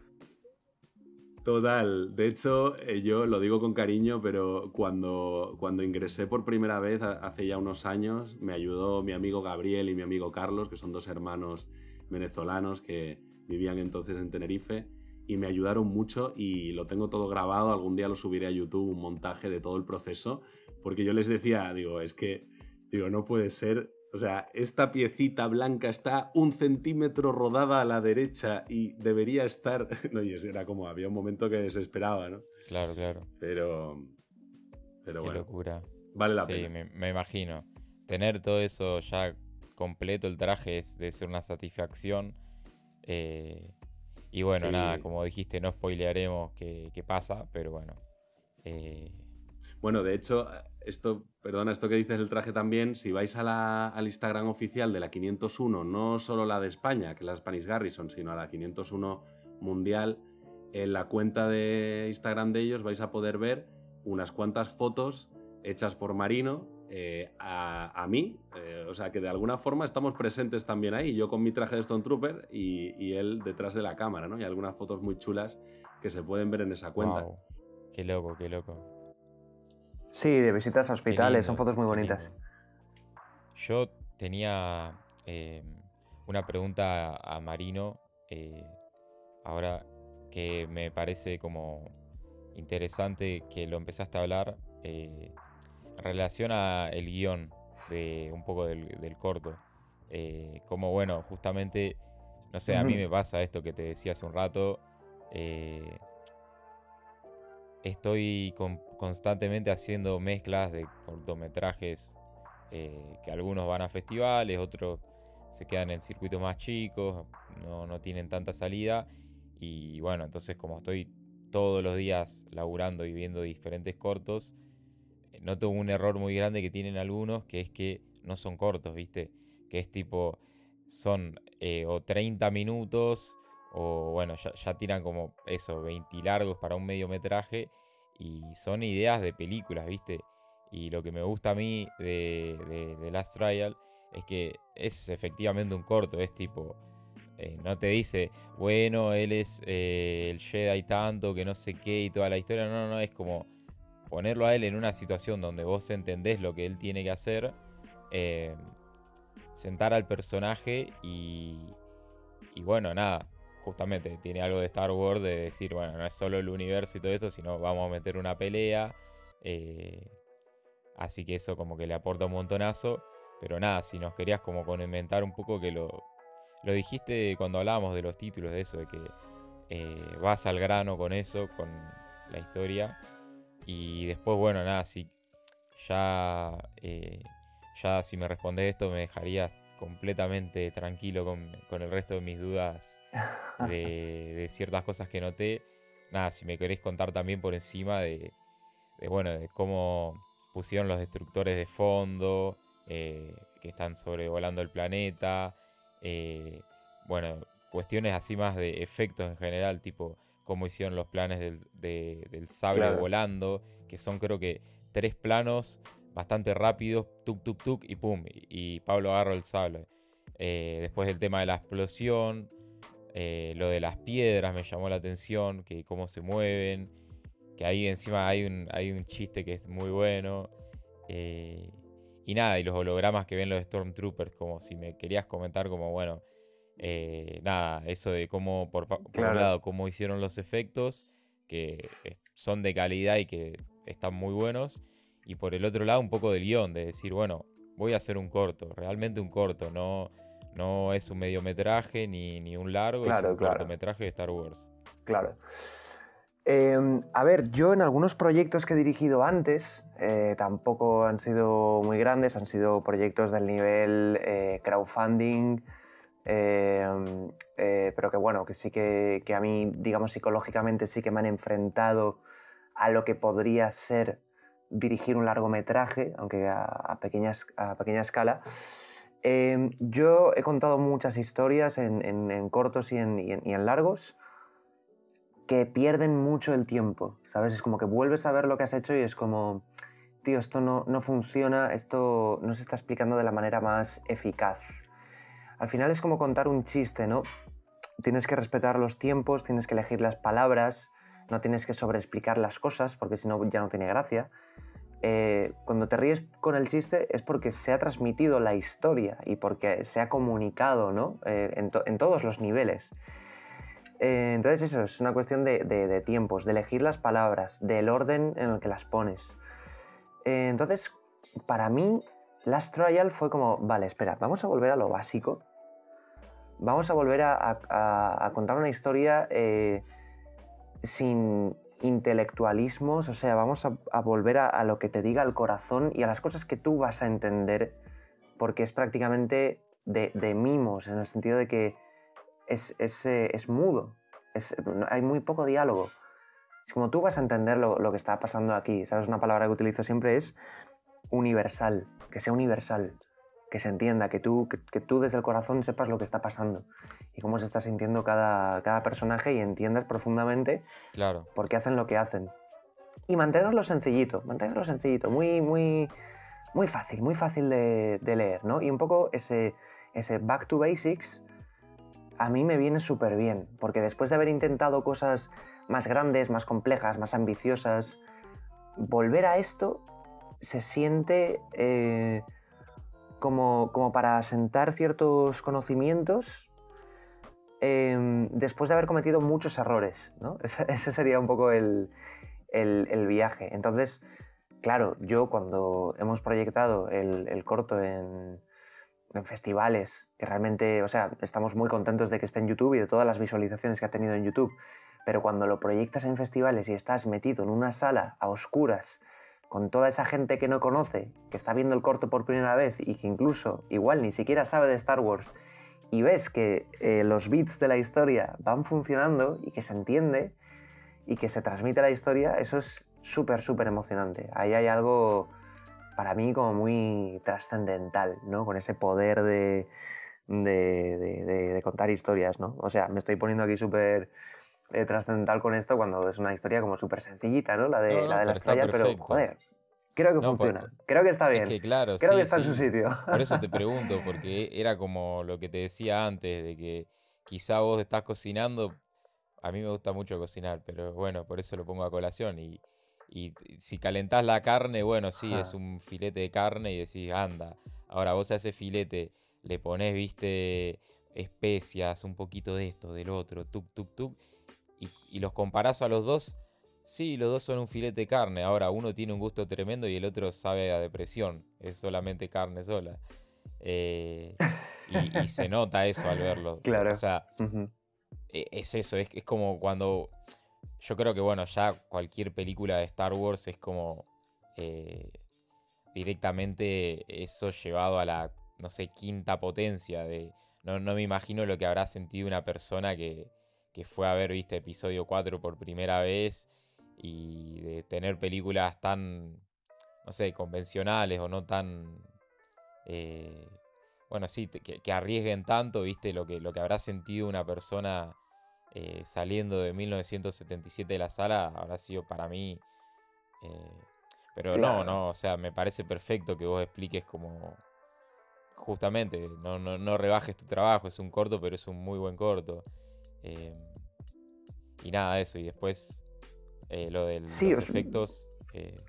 Total. De hecho, eh, yo lo digo con cariño, pero cuando, cuando ingresé por primera vez, a- hace ya unos años, me ayudó mi amigo Gabriel y mi amigo Carlos, que son dos hermanos venezolanos que vivían entonces en Tenerife, y me ayudaron mucho y lo tengo todo grabado. Algún día lo subiré a YouTube, un montaje de todo el proceso, porque yo les decía, digo, es que, digo, no puede ser... O sea, esta piecita blanca está un centímetro rodada a la derecha y debería estar... No, y eso era como, había un momento que desesperaba, ¿no? Claro, claro. Pero... Pero Qué bueno, locura. vale la Sí, pena. me, me imagino. Tener todo eso ya completo, el traje, es, debe ser una satisfacción. Eh, y bueno, Sí. nada, como dijiste, no spoilearemos qué, qué pasa, pero bueno. Eh, Bueno, de hecho, esto, perdona, esto que dices del traje también, si vais a la, al Instagram oficial de la quinientos uno, no solo la de España, que es la Spanish Garrison, sino a la quinientos uno mundial, en la cuenta de Instagram de ellos vais a poder ver unas cuantas fotos hechas por Marino eh, a, a mí, eh, o sea que de alguna forma estamos presentes también ahí, yo con mi traje de Stone Trooper y, y él detrás de la cámara, ¿no? Y algunas fotos muy chulas que se pueden ver en esa cuenta. wow. Qué loco, qué loco. Sí, de visitas a Qué hospitales, son lindo, fotos muy qué bonitas. lindo. Yo tenía eh, una pregunta a Marino, eh, ahora que me parece como interesante que lo empezaste a hablar, eh, en relación a el guión de un poco del, del corto. Eh, como bueno, justamente, no sé, a mí me pasa esto que te decía hace un rato. eh, Estoy con- constantemente haciendo mezclas de cortometrajes, eh, que algunos van a festivales, otros se quedan en circuitos más chicos, no, no tienen tanta salida. Y bueno, entonces como estoy todos los días laburando y viendo diferentes cortos, eh, noto un error muy grande que tienen algunos, que es que no son cortos, ¿viste? Que es tipo, son eh, o treinta minutos, o bueno, ya, ya tiran como eso, veinte largos para un mediometraje, y son ideas de películas, ¿viste? Y lo que me gusta a mí de, de, de Last Trial es que es efectivamente un corto, es tipo, eh, no te dice, bueno, él es eh, el Jedi tanto, que no sé qué y toda la historia, no, no, no, es como ponerlo a él en una situación donde vos entendés lo que él tiene que hacer, eh, sentar al personaje y, y bueno, nada, justamente tiene algo de Star Wars de decir, bueno, no es solo el universo y todo eso, sino vamos a meter una pelea. eh, Así que eso como que le aporta un montonazo. Pero nada, si nos querías como comentar un poco que lo, lo dijiste cuando hablábamos de los títulos, de eso, de que eh, vas al grano con eso, con la historia. Y después, bueno, nada, si ya, eh, ya si me respondes esto me dejarías completamente tranquilo con, con el resto de mis dudas de, de ciertas cosas que noté. Nada, si me querés contar también por encima de, de, bueno, de cómo pusieron los destructores de fondo, eh, que están sobrevolando el planeta. eh, bueno, cuestiones así más de efectos en general, tipo cómo hicieron los planes del, de- del sable Claro. volando, que son creo que tres planos bastante rápidos, tuk tuk tuk y pum, y, y Pablo agarra el sable. Eh, después el tema de la explosión, eh, lo de las piedras me llamó la atención, que cómo se mueven, que ahí encima hay un, hay un chiste que es muy bueno. eh, y nada, y los hologramas que ven los Stormtroopers, como si me querías comentar como, bueno, eh, nada, eso de cómo, por, pa- por un Claro. lado, cómo hicieron los efectos, que eh, son de calidad y que están muy buenos, y por el otro lado un poco del guión, de decir, bueno, voy a hacer un corto, realmente un corto, no, no es un mediometraje ni, ni un largo, es Claro, un claro. cortometraje de Star Wars. Claro. Eh, a ver, yo en algunos proyectos que he dirigido antes, eh, tampoco han sido muy grandes, han sido proyectos del nivel eh, crowdfunding, eh, eh, pero que bueno, que sí que, que a mí, digamos, psicológicamente sí que me han enfrentado a lo que podría ser dirigir un largometraje, aunque a, a, pequeñas, a pequeña escala. Eh, yo he contado muchas historias en, en, en cortos y en, y en, y en largos que pierden mucho el tiempo, ¿sabes? Es como que vuelves a ver lo que has hecho y es como, tío, esto no, no funciona, esto no se está explicando de la manera más eficaz. Al final es como contar un chiste, ¿no? Tienes que respetar los tiempos, tienes que elegir las palabras, no tienes que sobreexplicar las cosas porque si no ya no tiene gracia. Eh, cuando te ríes con el chiste es porque se ha transmitido la historia y porque se ha comunicado, ¿no? Eh, en, to- en todos los niveles. Eh, entonces eso, es una cuestión de, de- de tiempos, de elegir las palabras, del orden en el que las pones. Eh, entonces, para mí, Last Trial fue como, vale, espera, vamos a volver a lo básico. Vamos a volver a, a- a- a contar una historia eh, sin intelectualismos, o sea, vamos a, a volver a, a lo que te diga el corazón y a las cosas que tú vas a entender, porque es prácticamente de, de mimos, en el sentido de que es, es, eh, es mudo, es, hay muy poco diálogo. Es como tú vas a entender lo, lo que está pasando aquí, ¿sabes? Una palabra que utilizo siempre es universal, que sea universal, que se entienda, que tú, que, que tú desde el corazón sepas lo que está pasando y cómo se está sintiendo cada, cada personaje y entiendas profundamente Claro. por qué hacen lo que hacen. Y mantenerlo sencillito, mantenerlo sencillito, muy, muy, muy fácil, muy fácil de, de leer, ¿no? Y un poco ese, ese back to basics a mí me viene súper bien, porque después de haber intentado cosas más grandes, más complejas, más ambiciosas, volver a esto se siente eh, como, como para asentar ciertos conocimientos eh, después de haber cometido muchos errores, ¿no? Ese, ese sería un poco el, el, el viaje. Entonces, claro, yo cuando hemos proyectado el, el corto en, en festivales, que realmente, o sea, estamos muy contentos de que esté en YouTube y de todas las visualizaciones que ha tenido en YouTube, pero cuando lo proyectas en festivales y estás metido en una sala a oscuras, con toda esa gente que no conoce, que está viendo el corto por primera vez y que incluso igual ni siquiera sabe de Star Wars, y ves que eh, los beats de la historia van funcionando y que se entiende y que se transmite la historia, eso es súper, súper emocionante. Ahí hay algo, para mí, como muy trascendental, ¿no? Con ese poder de, de, de, de, de contar historias, ¿no? O sea, me estoy poniendo aquí súper eh, trascendental con esto cuando es una historia como súper sencillita, ¿no? La de, No, la no, de pero las está Trial, pero, perfecto. joder, creo que No, por- funciona. por- Creo que está es bien. que claro, Creo que sí, está en su sí. sitio. Por eso te pregunto, porque era como lo que te decía antes, de que quizá vos estás cocinando. A mí me gusta mucho cocinar, pero bueno, por eso lo pongo a colación. Y, y t- si calentás la carne, bueno, sí, es Ja, un filete de carne y decís, anda. Ahora vos a ese filete le ponés, viste, especias, un poquito de esto, del otro, tuk, tuk, tuk, y, y los comparás a los dos. Sí, los dos son un filete de carne. Ahora uno tiene un gusto tremendo y el otro sabe a depresión. Es solamente carne sola. Eh, y, y se nota eso al verlo. Se- O claro. sea, Ujú. e- es eso, es, es como cuando. Yo creo que, bueno, ya cualquier película de Star Wars es como eh, directamente eso llevado a la, no sé, quinta potencia. De, no, no me imagino lo que habrá sentido una persona que, que fue a ver, viste, episodio cuatro por primera vez y de tener películas tan, no sé, convencionales o no tan. eh, bueno, sí, te- que, que arriesguen tanto, viste, lo que, lo que habrá sentido una persona eh, saliendo de mil novecientos setenta y siete de la sala, habrá sido para mí. eh, pero no, Claro. no, o sea, me parece perfecto que vos expliques como. Justamente, no, no, no rebajes tu trabajo, es un corto, pero es un muy buen corto. eh, y nada, eso, y después eh, lo de Sí, los os- efectos, eh,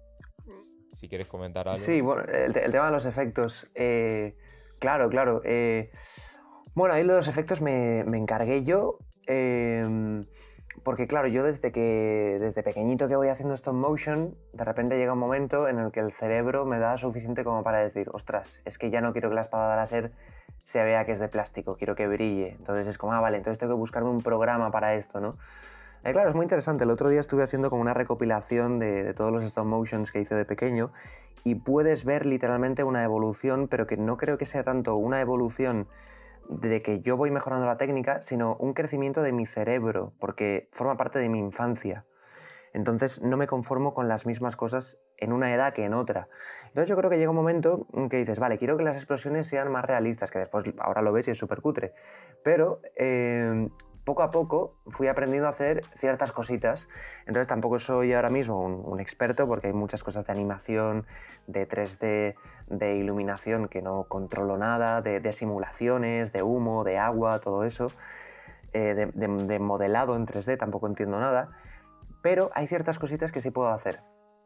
si querés comentar algo. sí, bueno, el, te- el tema de los efectos. eh, claro, claro. eh, bueno, ahí lo de los efectos me, me encargué yo. em, porque, claro, yo desde que desde pequeñito que voy haciendo stop motion, de repente llega un momento en el que el cerebro me da suficiente como para decir, ostras, es que ya no quiero que la espada láser se vea que es de plástico, quiero que brille. Entonces es como, ah, vale, entonces tengo que buscarme un programa para esto, ¿no? Eh, claro, es muy interesante. El otro día estuve haciendo como una recopilación de, de todos los stop motions que hice de pequeño y puedes ver literalmente una evolución, pero que no creo que sea tanto una evolución de que yo voy mejorando la técnica, sino un crecimiento de mi cerebro, porque forma parte de mi infancia. Entonces no me conformo con las mismas cosas en una edad que en otra. Entonces yo creo que llega un momento en que dices, vale, quiero que las explosiones sean más realistas, que después ahora lo ves y es súper cutre. Pero eh, poco a poco fui aprendiendo a hacer ciertas cositas. Entonces tampoco soy ahora mismo un, un experto porque hay muchas cosas de animación, de tres D, de iluminación que no controlo nada, de, de simulaciones, de humo, de agua, todo eso. Eh, de, de, de modelado en tres D tampoco entiendo nada. Pero hay ciertas cositas que sí puedo hacer.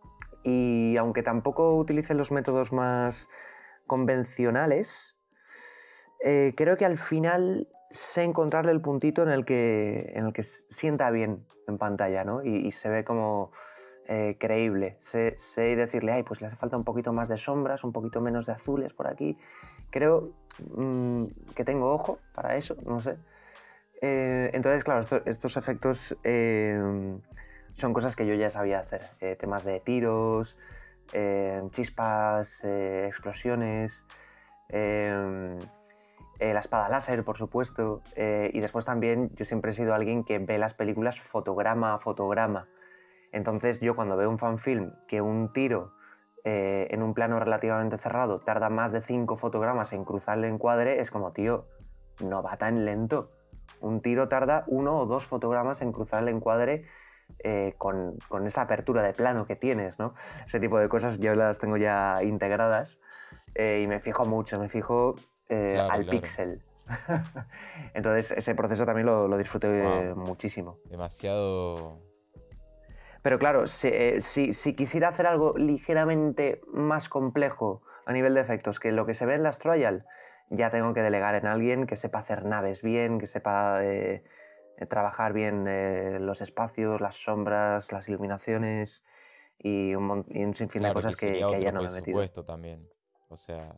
Y aunque tampoco utilice los métodos más convencionales, eh, creo que al final sé encontrarle el puntito en el que, en el que s- sienta bien en pantalla, ¿no? Y, y se ve como eh, creíble. Sé, sé decirle, ay, pues le hace falta un poquito más de sombras, un poquito menos de azules por aquí. Creo mm, que tengo ojo para eso, no sé. Eh, entonces, claro, esto- estos efectos eh, son cosas que yo ya sabía hacer. Eh, temas de tiros, eh, chispas, eh, explosiones, eh, eh, la espada láser, por supuesto. eh, y después también yo siempre he sido alguien que ve las películas fotograma a fotograma. Entonces yo cuando veo un fanfilm que un tiro eh, en un plano relativamente cerrado tarda más de cinco fotogramas en cruzar el encuadre, es como, tío, no va tan lento. Un tiro tarda uno o dos fotogramas en cruzar el encuadre eh, con, con esa apertura de plano que tienes, ¿no? Ese tipo de cosas yo las tengo ya integradas eh, y me fijo mucho, me fijo eh, Claro, al claro. píxel. Entonces ese proceso también lo, lo disfruté Wow. muchísimo. Demasiado. Pero claro, si, eh, si, si quisiera hacer algo ligeramente más complejo a nivel de efectos que lo que se ve en las Trial, ya tengo que delegar en alguien que sepa hacer naves bien, que sepa eh, eh, trabajar bien eh, los espacios, las sombras, las iluminaciones y un, mon- y un sinfín de Claro, que cosas que, sería que allá otro no me he metido. presupuesto también. O sea,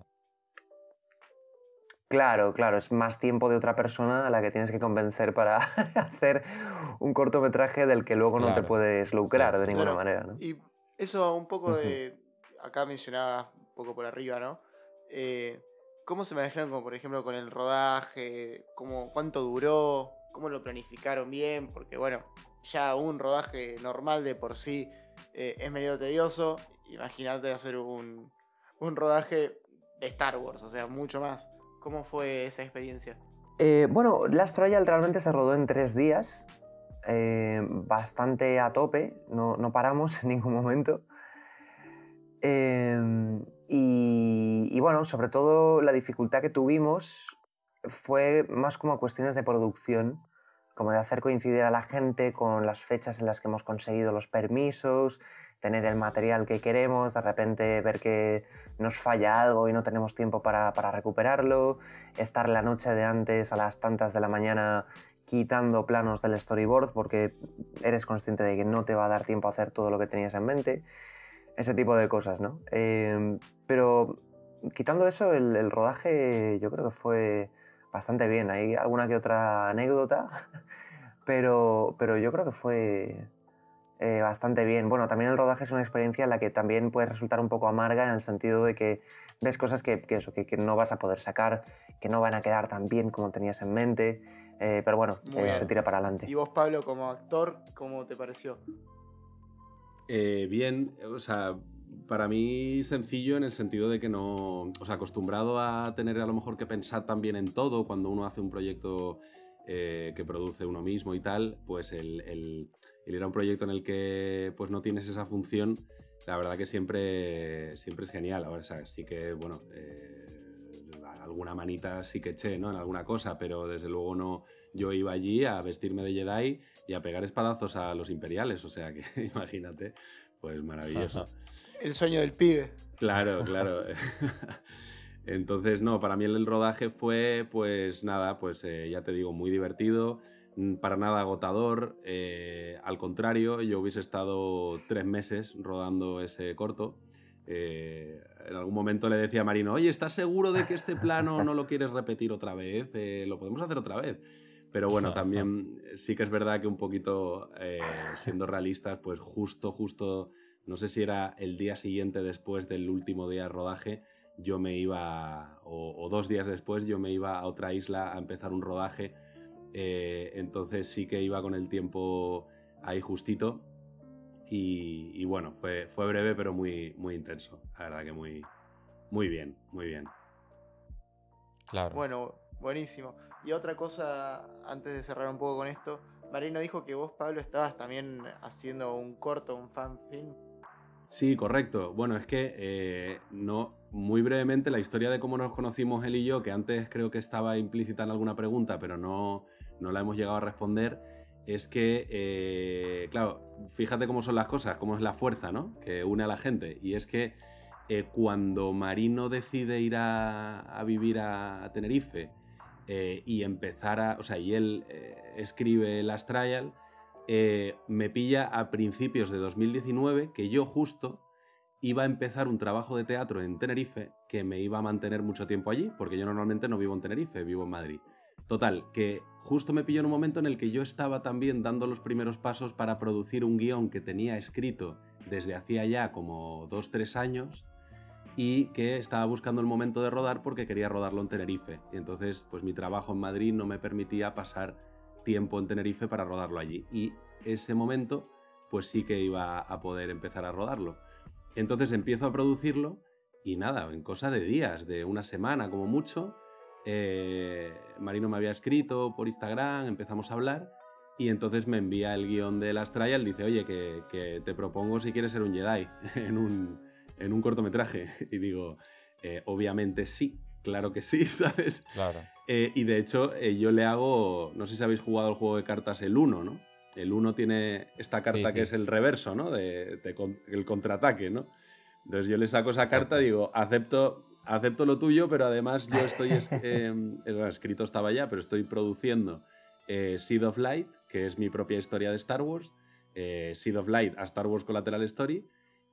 Claro, claro, es más tiempo de otra persona a la que tienes que convencer para hacer un cortometraje del que luego no te claro. puedes Sí, lucrar de sí. ninguna Claro, manera, ¿no? y eso un poco Ujú. de. Acá mencionabas un poco por arriba, ¿no? Eh, ¿Cómo se manejaron, como por ejemplo, con el rodaje? ¿Cómo, cuánto duró? ¿Cómo lo planificaron bien? Porque, bueno, ya un rodaje normal de por sí eh, es medio tedioso. Imagínate hacer un, un rodaje de Star Wars, o sea, mucho más. ¿Cómo fue esa experiencia? Eh, bueno, Last Trial realmente se rodó en tres días, eh, bastante a tope, no, no paramos en ningún momento. Eh, y, y bueno, sobre todo la dificultad que tuvimos fue más como cuestiones de producción, como de hacer coincidir a la gente con las fechas en las que hemos conseguido los permisos, tener el material que queremos, de repente ver que nos falla algo y no tenemos tiempo para, para recuperarlo, estar la noche de antes a las tantas de la mañana quitando planos del storyboard porque eres consciente de que no te va a dar tiempo a hacer todo lo que tenías en mente. Ese tipo de cosas, ¿no? Eh, pero quitando eso, el, el rodaje yo creo que fue bastante bien. Hay alguna que otra anécdota, pero, pero yo creo que fue eh, bastante bien. Bueno, también el rodaje es una experiencia en la que también puede resultar un poco amarga en el sentido de que ves cosas que, que eso, que, que no vas a poder sacar, que no van a quedar tan bien como tenías en mente, eh, pero bueno, Muy eh, bien. se tira para adelante. Y vos, Pablo, como actor, ¿cómo te pareció? Eh, bien, o sea, para mí sencillo en el sentido de que no, o sea, acostumbrado a tener a lo mejor que pensar también en todo cuando uno hace un proyecto eh, que produce uno mismo y tal, pues el, el- el ir a un proyecto en el que pues no tienes esa función, la verdad que siempre, siempre es genial. Ahora, o sea, sí que, bueno, eh, alguna manita sí que eché, ¿no? En alguna cosa, pero desde luego no, yo iba allí a vestirme de Jedi y a pegar espadazos a los imperiales, o sea que imagínate, pues maravilloso. El sueño del pibe. Claro, claro. Entonces, no, para mí el rodaje fue, pues nada, pues eh, ya te digo, muy divertido, mm, para nada agotador. eh, al contrario, yo hubiese estado tres meses rodando ese corto. Eh, en algún momento le decía a Marino, oye, ¿estás seguro de que este plano no lo quieres repetir otra vez? Eh, lo podemos hacer otra vez. Pero bueno, también sí que es verdad que un poquito, eh, siendo realistas, pues justo, justo, no sé si era el día siguiente después del último día de rodaje, yo me iba, o, o dos días después, yo me iba a otra isla a empezar un rodaje. Eh, entonces sí que iba con el tiempo ahí justito. Y, y bueno, fue, fue breve pero muy, muy intenso. La verdad que muy, muy bien, muy bien. Claro. Bueno, buenísimo. Y otra cosa, antes de cerrar un poco con esto, Marino dijo que vos, Pablo, estabas también haciendo un corto, un fan film. Sí, correcto. Bueno, es que eh, no, muy brevemente la historia de cómo nos conocimos él y yo, que antes creo que estaba implícita en alguna pregunta, pero no, no la hemos llegado a responder, es que, eh, claro, fíjate cómo son las cosas, cómo es la fuerza, ¿no? Que une a la gente. Y es que eh, cuando Marino decide ir a, a vivir a, a Tenerife eh, y empezar a, o sea, y él eh, escribe Last Trial, eh, me pilla a principios de dos mil diecinueve, que yo justo iba a empezar un trabajo de teatro en Tenerife que me iba a mantener mucho tiempo allí, porque yo normalmente no vivo en Tenerife, vivo en Madrid. Total, que justo me pilló en un momento en el que yo estaba también dando los primeros pasos para producir un guión que tenía escrito desde hacía ya como dos, tres años y que estaba buscando el momento de rodar porque quería rodarlo en Tenerife. Y entonces, pues mi trabajo en Madrid no me permitía pasar tiempo en Tenerife para rodarlo allí. Y ese momento, pues sí que iba a poder empezar a rodarlo. Entonces empiezo a producirlo y nada, en cosa de días, de una semana como mucho, eh, Marino me había escrito por Instagram, empezamos a hablar y entonces me envía el guión de Last Trial, dice, oye, que, que te propongo si quieres ser un Jedi en un, en un cortometraje. Y digo, eh, obviamente sí, claro que sí, ¿sabes? Claro. Eh, y de hecho, eh, yo le hago, no sé si habéis jugado el juego de cartas el uno, ¿no? El uno tiene esta carta Sí, que sí. es el reverso, ¿no? De, de con- el contraataque, ¿no? Entonces yo le saco esa Exacto. carta, digo, acepto, acepto lo tuyo, pero además yo estoy, es- eh, bueno, escrito estaba ya, pero estoy produciendo eh, Seed of Light, que es mi propia historia de Star Wars, eh, Seed of Light a Star Wars Collateral Story,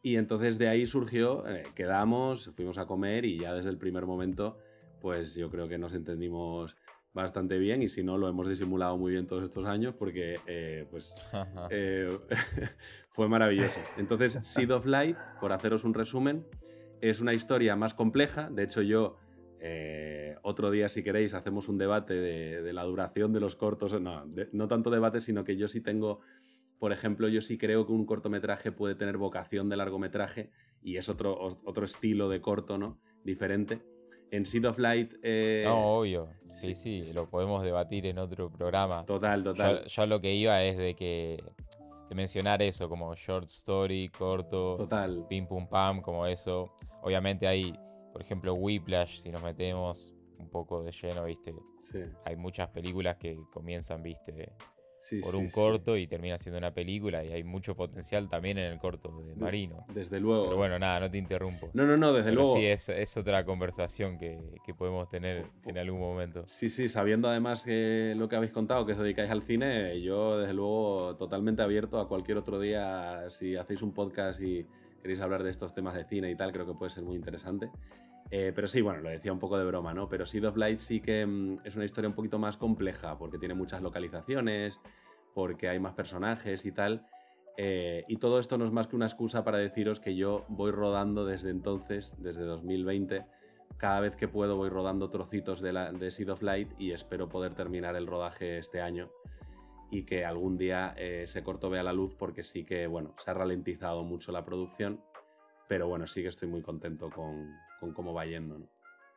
Y entonces de ahí surgió, eh, quedamos, fuimos a comer y ya desde el primer momento, pues yo creo que nos entendimos bastante bien y si no, lo hemos disimulado muy bien todos estos años porque eh, pues eh, fue maravilloso. Entonces, Seed of Light, por haceros un resumen, es una historia más compleja. De hecho, yo, eh, otro día si queréis, hacemos un debate de, de la duración de los cortos. No, de, no tanto debate, sino que yo sí tengo... Por ejemplo, yo sí creo que un cortometraje puede tener vocación de largometraje y es otro, otro estilo de corto, ¿no? Diferente. En Seed of Light... Eh... No, obvio. Sí, sí, sí, lo podemos debatir en otro programa. Total, total. Yo, yo lo que iba es de que... De mencionar eso, como short story, corto, total. Pim pum pam, como eso. Obviamente hay, por ejemplo, Whiplash, si nos metemos un poco de lleno, ¿viste? Sí. Hay muchas películas que comienzan, ¿viste? Sí, por sí, un sí. corto y termina siendo una película y hay mucho potencial también en el corto de Marino. Desde luego. Pero bueno, nada, no te interrumpo. No, no, no, desde Pero luego. sí, es, es otra conversación que, que podemos tener en algún momento. Sí, sí, sabiendo además que lo que habéis contado, que os dedicáis al cine, yo desde luego totalmente abierto a cualquier otro día, si hacéis un podcast y queréis hablar de estos temas de cine y tal, creo que puede ser muy interesante. Eh, pero sí, bueno, lo decía un poco de broma, ¿no? Pero Seed of Light sí que mm, es una historia un poquito más compleja porque tiene muchas localizaciones, porque hay más personajes y tal. Eh, y todo esto no es más que una excusa para deciros que yo voy rodando desde entonces, desde dos mil veinte, cada vez que puedo voy rodando trocitos de, la, de Seed of Light y espero poder terminar el rodaje este año y que algún día eh, ese corto vea la luz porque sí que, bueno, se ha ralentizado mucho la producción, pero bueno, sí que estoy muy contento con, con cómo va yendo, ¿no?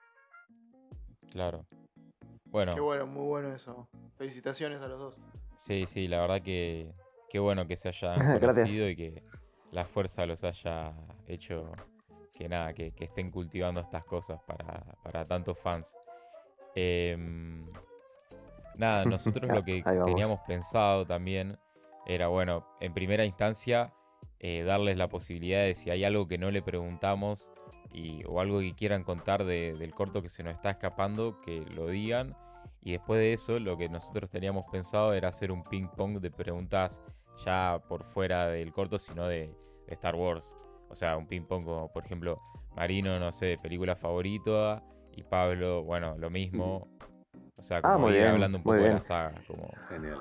Claro. Bueno. Qué bueno, muy bueno eso. Felicitaciones a los dos. Sí, sí, la verdad que qué bueno que se hayan conocido y que la fuerza los haya hecho que nada, que, que estén cultivando estas cosas para, para tantos fans. Eh, nada, nosotros lo que teníamos pensado también era, bueno, en primera instancia, eh, darles la posibilidad de si hay algo que no le preguntamos y, o algo que quieran contar de, del corto que se nos está escapando, que lo digan. Y después de eso, lo que nosotros teníamos pensado era hacer un ping pong de preguntas ya por fuera del corto, sino de, de Star Wars. O sea, un ping pong como, por ejemplo, Marino, no sé, película favorita, y Pablo, bueno, lo mismo. O sea, como ah, muy ir bien, hablando un poco muy de bien. la saga. Como... Genial.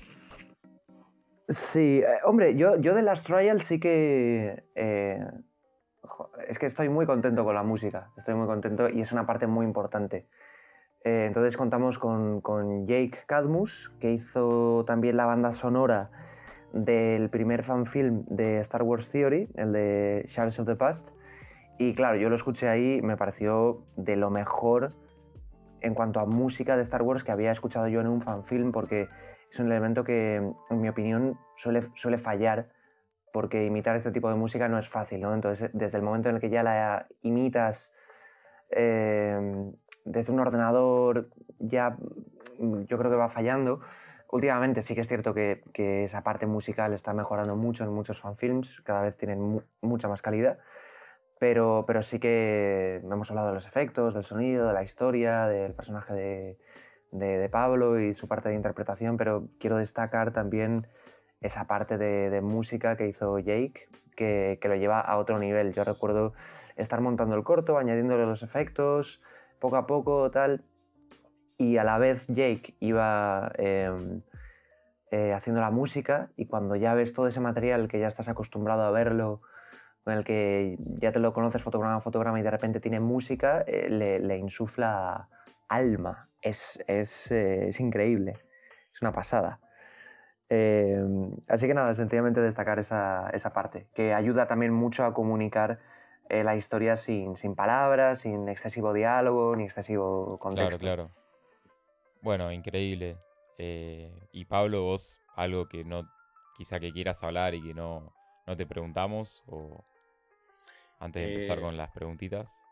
Sí, eh, hombre, yo, yo de Last Trial sí que... Eh, es que estoy muy contento con la música, estoy muy contento y es una parte muy importante. Eh, entonces contamos con, con Jake Cadmus, que hizo también la banda sonora del primer fanfilm de Star Wars Theory, el de Shards of the Past. Y claro, yo lo escuché ahí, me pareció de lo mejor en cuanto a música de Star Wars que había escuchado yo en un fanfilm, porque es un elemento que, en mi opinión, suele, suele fallar, porque imitar este tipo de música no es fácil, ¿no? Entonces, desde el momento en el que ya la imitas eh, desde un ordenador, ya yo creo que va fallando. Últimamente sí que es cierto que, que esa parte musical está mejorando mucho en muchos fanfilms, cada vez tienen mu mucha más calidad, pero, pero sí que hemos hablado de los efectos, del sonido, de la historia, del personaje de, de, de Pablo y su parte de interpretación, pero quiero destacar también esa parte de, de música que hizo Jake, que, que lo lleva a otro nivel. Yo recuerdo estar montando el corto, añadiéndole los efectos, poco a poco, tal, y a la vez Jake iba eh, eh, haciendo la música, y cuando ya ves todo ese material que ya estás acostumbrado a verlo, con el que ya te lo conoces fotograma a fotograma y de repente tiene música, eh, le, le insufla alma. Es, es, eh, es increíble, es una pasada. Eh, así que nada, sencillamente destacar esa, esa parte, que ayuda también mucho a comunicar eh, la historia sin, sin palabras, sin excesivo diálogo ni excesivo contexto. Claro, claro. Bueno, increíble. Eh, y Pablo, vos, algo que no, quizá que quieras hablar y que no, no te preguntamos, o antes de empezar Eh, con las preguntitas.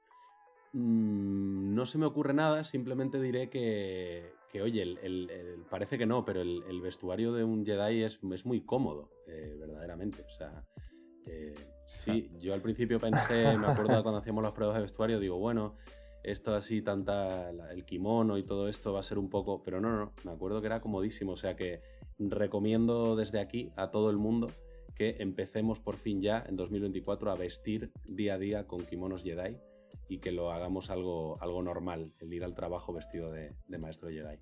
mm, no se me ocurre nada, simplemente diré que, que oye, el, el, el- parece que no, pero el, el vestuario de un Jedi es, es muy cómodo, eh, verdaderamente. O sea, eh, sí, yo al principio pensé, me acuerdo cuando hacíamos las pruebas de vestuario, digo, bueno, esto así, tanta, la- el kimono y todo esto va a ser un poco, pero no, no, me acuerdo que era comodísimo, o sea que recomiendo desde aquí a todo el mundo que empecemos por fin ya en dos mil veinticuatro a vestir día a día con kimonos Jedi y que lo hagamos algo, algo normal, el ir al trabajo vestido de, de maestro Jedi.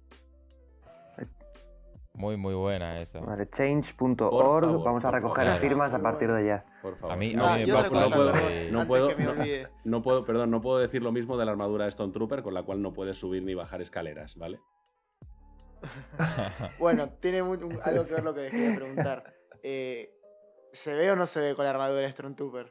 Muy, muy buena esa. Vale, change punto Por org, favor, vamos a por recoger favor. firmas a Muy partir de ya. Por favor. A mí, No, a mí y me otra pasa cosa, algo perdón, de... no antes puedo, que me no- olvide. no puedo, perdón, no puedo decir lo mismo de la armadura de Stone Trooper, con la cual no puedes subir ni bajar escaleras, ¿vale? Bueno, tiene mu- un- algo que ver lo que les quería preguntar. Eh, ¿Se ve o no se ve con la armadura de Stormtrooper?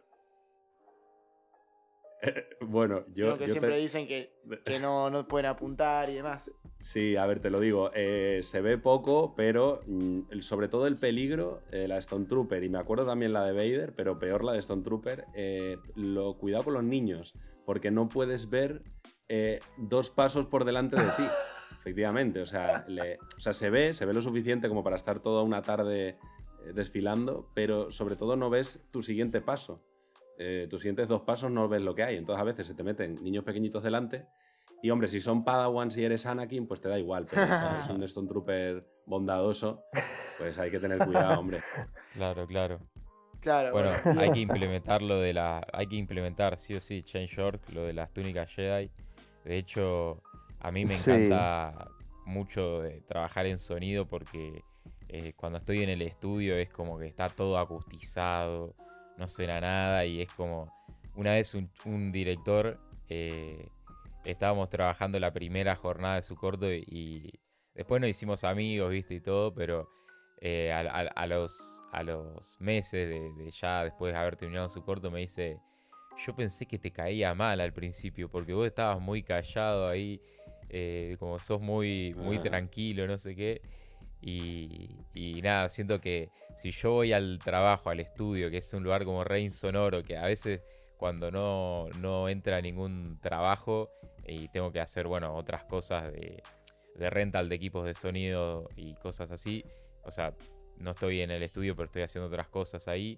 Bueno, yo, Creo que yo siempre te- dicen que, que no, no pueden apuntar y demás. Sí, a ver, te lo digo, eh, se ve poco, pero mm, el- sobre todo el peligro, eh, la Stone Trooper, y me acuerdo también la de Vader, pero peor la de Stone Trooper, eh, lo cuidado con los niños, porque no puedes ver eh, dos pasos por delante de ti, efectivamente, o sea, le- o sea, se ve, se ve lo suficiente como para estar toda una tarde eh, desfilando, pero sobre todo no ves tu siguiente paso. Eh, tus siguientes dos pasos no ves lo que hay, entonces a veces se te meten niños pequeñitos delante. Y hombre, si son Padawans y eres Anakin, pues te da igual, pero si es un Stone Trooper bondadoso, pues hay que tener cuidado, hombre. Claro, claro. Claro, Bueno, bueno. hay que implementar lo de la... Hay que implementar sí o sí, Change punto org, lo de las túnicas Jedi. De hecho, a mí me Sí. encanta mucho de trabajar en sonido porque eh, cuando estoy en el estudio es como que está todo acustizado, no suena nada y es como... Una vez un, un director... eh, estábamos trabajando la primera jornada de su corto y, y después nos hicimos amigos, viste, y todo, pero eh, a, a- a los, a los meses de, de ya después de haber terminado su corto me dice, yo pensé que te caía mal al principio porque vos estabas muy callado ahí, eh, como sos muy, muy Ah. tranquilo, no sé qué. Y, y nada, siento que si yo voy al trabajo, al estudio, que es un lugar como re insonoro, que a veces cuando no, no entra ningún trabajo y tengo que hacer, bueno, otras cosas de, de rental de equipos de sonido y cosas así, o sea, no estoy en el estudio, pero estoy haciendo otras cosas ahí,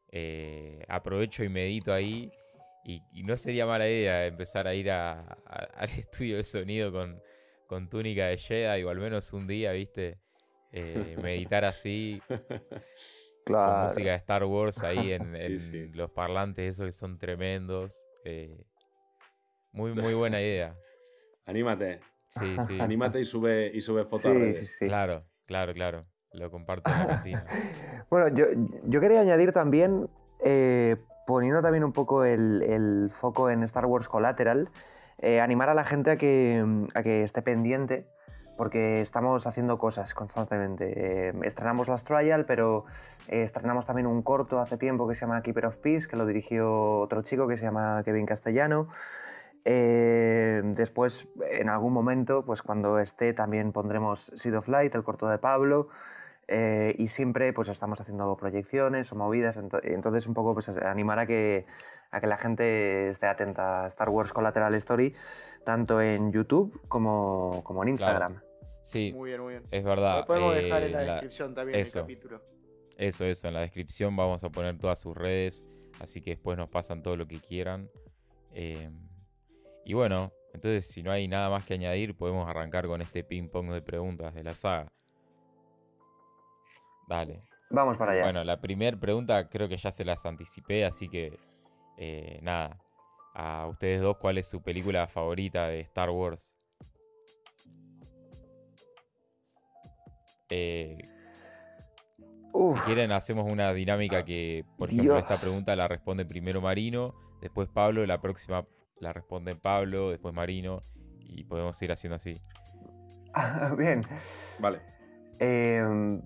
eh, aprovecho y medito ahí. Y, y no sería mala idea empezar a ir a- a- al estudio de sonido con, con túnica de Jedi, o al menos un día, ¿viste? Eh, meditar así, con Claro. música de Star Wars ahí en, Sí, en sí. los parlantes, esos que son tremendos. eh, muy, muy buena idea. Anímate, Sí, sí, anímate y sube, y sube foto a Sí, sí, redes. sí. claro, claro, claro. Lo comparto en la cantina. Bueno, yo, yo quería añadir también, eh, poniendo también un poco el, el foco en Star Wars Collateral, eh, animar a la gente a que, mm, a que esté pendiente, porque estamos haciendo cosas constantemente. Eh, estrenamos Last Trial, pero eh, estrenamos también un corto hace tiempo que se llama Keeper of Peace, que lo dirigió otro chico que se llama Kevin Castellano. Eh, después, en algún momento, pues cuando esté, también pondremos Seed of Light, el corto de Pablo. Eh, y siempre pues estamos haciendo proyecciones o movidas, ento- entonces un poco pues animar a que, a que la gente esté atenta a Star Wars Collateral Story, tanto en YouTube como, como en Instagram. Sí, Muy bien, muy bien. es verdad. Lo podemos dejar eh, en la, la- descripción también eso. del capítulo. Eso, eso, en la descripción vamos a poner todas sus redes, así que después nos pasan todo lo que quieran. Eh, y bueno, entonces si no hay nada más que añadir, podemos arrancar con este ping pong de preguntas de la saga. Dale. Vamos para allá. Bueno, la primera pregunta creo que ya se las anticipé, así que eh, nada. A ustedes dos, ¿cuál es su película favorita de Star Wars? Eh, Uf, Si quieren, hacemos una dinámica que, por ejemplo, Dios. esta pregunta la responde primero Marino, después Pablo, la próxima la responde Pablo, después Marino, y podemos ir haciendo así. bien. Vale. Eh,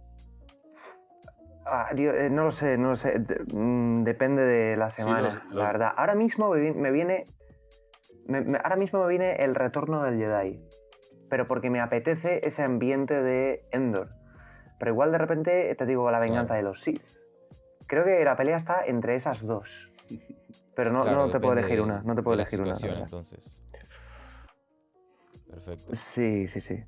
ah, Dios, eh, no lo sé, no lo sé. De- mm, depende de la Sí, semana, los- la los- verdad. Ahora mismo me, vi- me viene. me- me- ahora mismo me viene el retorno del Jedi. Pero porque me apetece ese ambiente de Endor. Pero igual de repente te digo la venganza Claro. de los Sith. Creo que la pelea está entre esas dos. Pero no, Claro, no te puedo depende elegir de- una. No te puedo de la elegir una. la situación, verdad. entonces. Perfecto. Sí, sí, sí.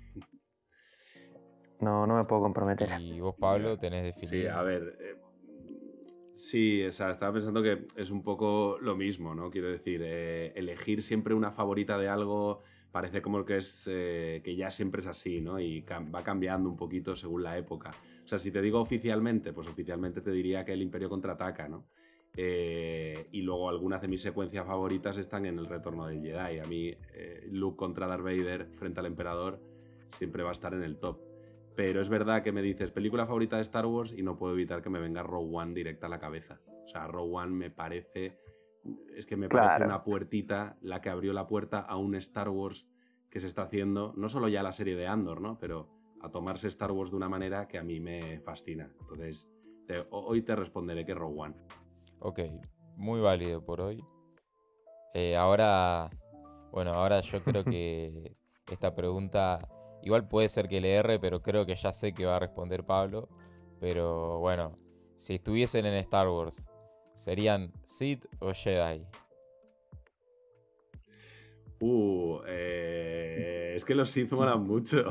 No, no me puedo comprometer. Y vos, Pablo, tenés definido. Sí, a ver. eh, sí, o sea, estaba pensando que es un poco lo mismo, ¿no? Quiero decir, eh, elegir siempre una favorita de algo parece como que, es, eh, que ya siempre es así, ¿no? Y cam- va cambiando un poquito según la época. O sea, si te digo oficialmente, pues oficialmente te diría que el Imperio contraataca, ¿no? Eh, y luego algunas de mis secuencias favoritas están en el Retorno del Jedi. A mí, eh, Luke contra Darth Vader frente al Emperador siempre va a estar en el top. Pero es verdad que me dices película favorita de Star Wars y no puedo evitar que me venga Rogue One directa a la cabeza. O sea, Rogue One me parece... Es que me parece Claro. una puertita, la que abrió la puerta a un Star Wars que se está haciendo, no solo ya la serie de Andor, ¿no? Pero a tomarse Star Wars de una manera que a mí me fascina. Entonces, te- hoy te responderé que Rogue One. Ok, muy válido por hoy. Eh, ahora, bueno, ahora yo creo que esta pregunta igual puede ser que le erre, pero creo que ya sé que va a responder Pablo. Pero bueno, si estuviesen en Star Wars, ¿serían Sith o Jedi? Uh, eh, es que los Sith molan mucho.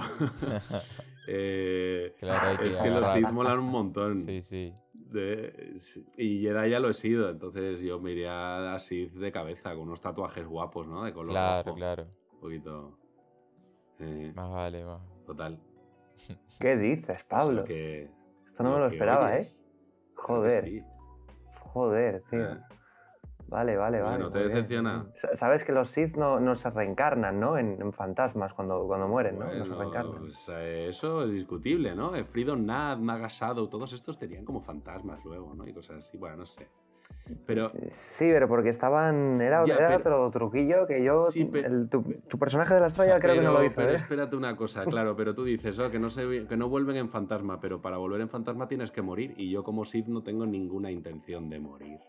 Eh, Claro, hay que es que los agarrar. Sith molan un montón. Sí, sí. De- y Jedi ya lo he sido, entonces yo me iría a Sith de cabeza, con unos tatuajes guapos, ¿no? De color Claro, rojo. claro. Un poquito. eh, Más vale, más. total. ¿Qué dices, Es Pablo? lo que, Esto no me lo que esperaba, oyes. ¿eh? Claro que Joder, sí. joder, tío. Eh, Vale, vale, vale. Bueno, ¿te muy bien, muy decepciona? bien. Sa- Sabes que los Sith no, no se reencarnan, ¿no? En, en fantasmas cuando, cuando mueren, ¿no? No se Bueno, reencarnan. pues, eh, eso es discutible, ¿no? Eh, Freedom Nad, Naga Shadow, todos estos tenían como fantasmas luego, ¿no? Y cosas así, bueno, no sé. Pero Sí, pero porque estaban. Era, Ya, era pero- otro truquillo que yo. Sí, pe- el- tu, tu personaje de la estrella creo que no lo hizo, pero ¿eh? espérate una cosa, claro, pero tú dices oh, que, no se, que no vuelven en fantasma, pero para volver en fantasma tienes que morir y yo como Sith no tengo ninguna intención de morir.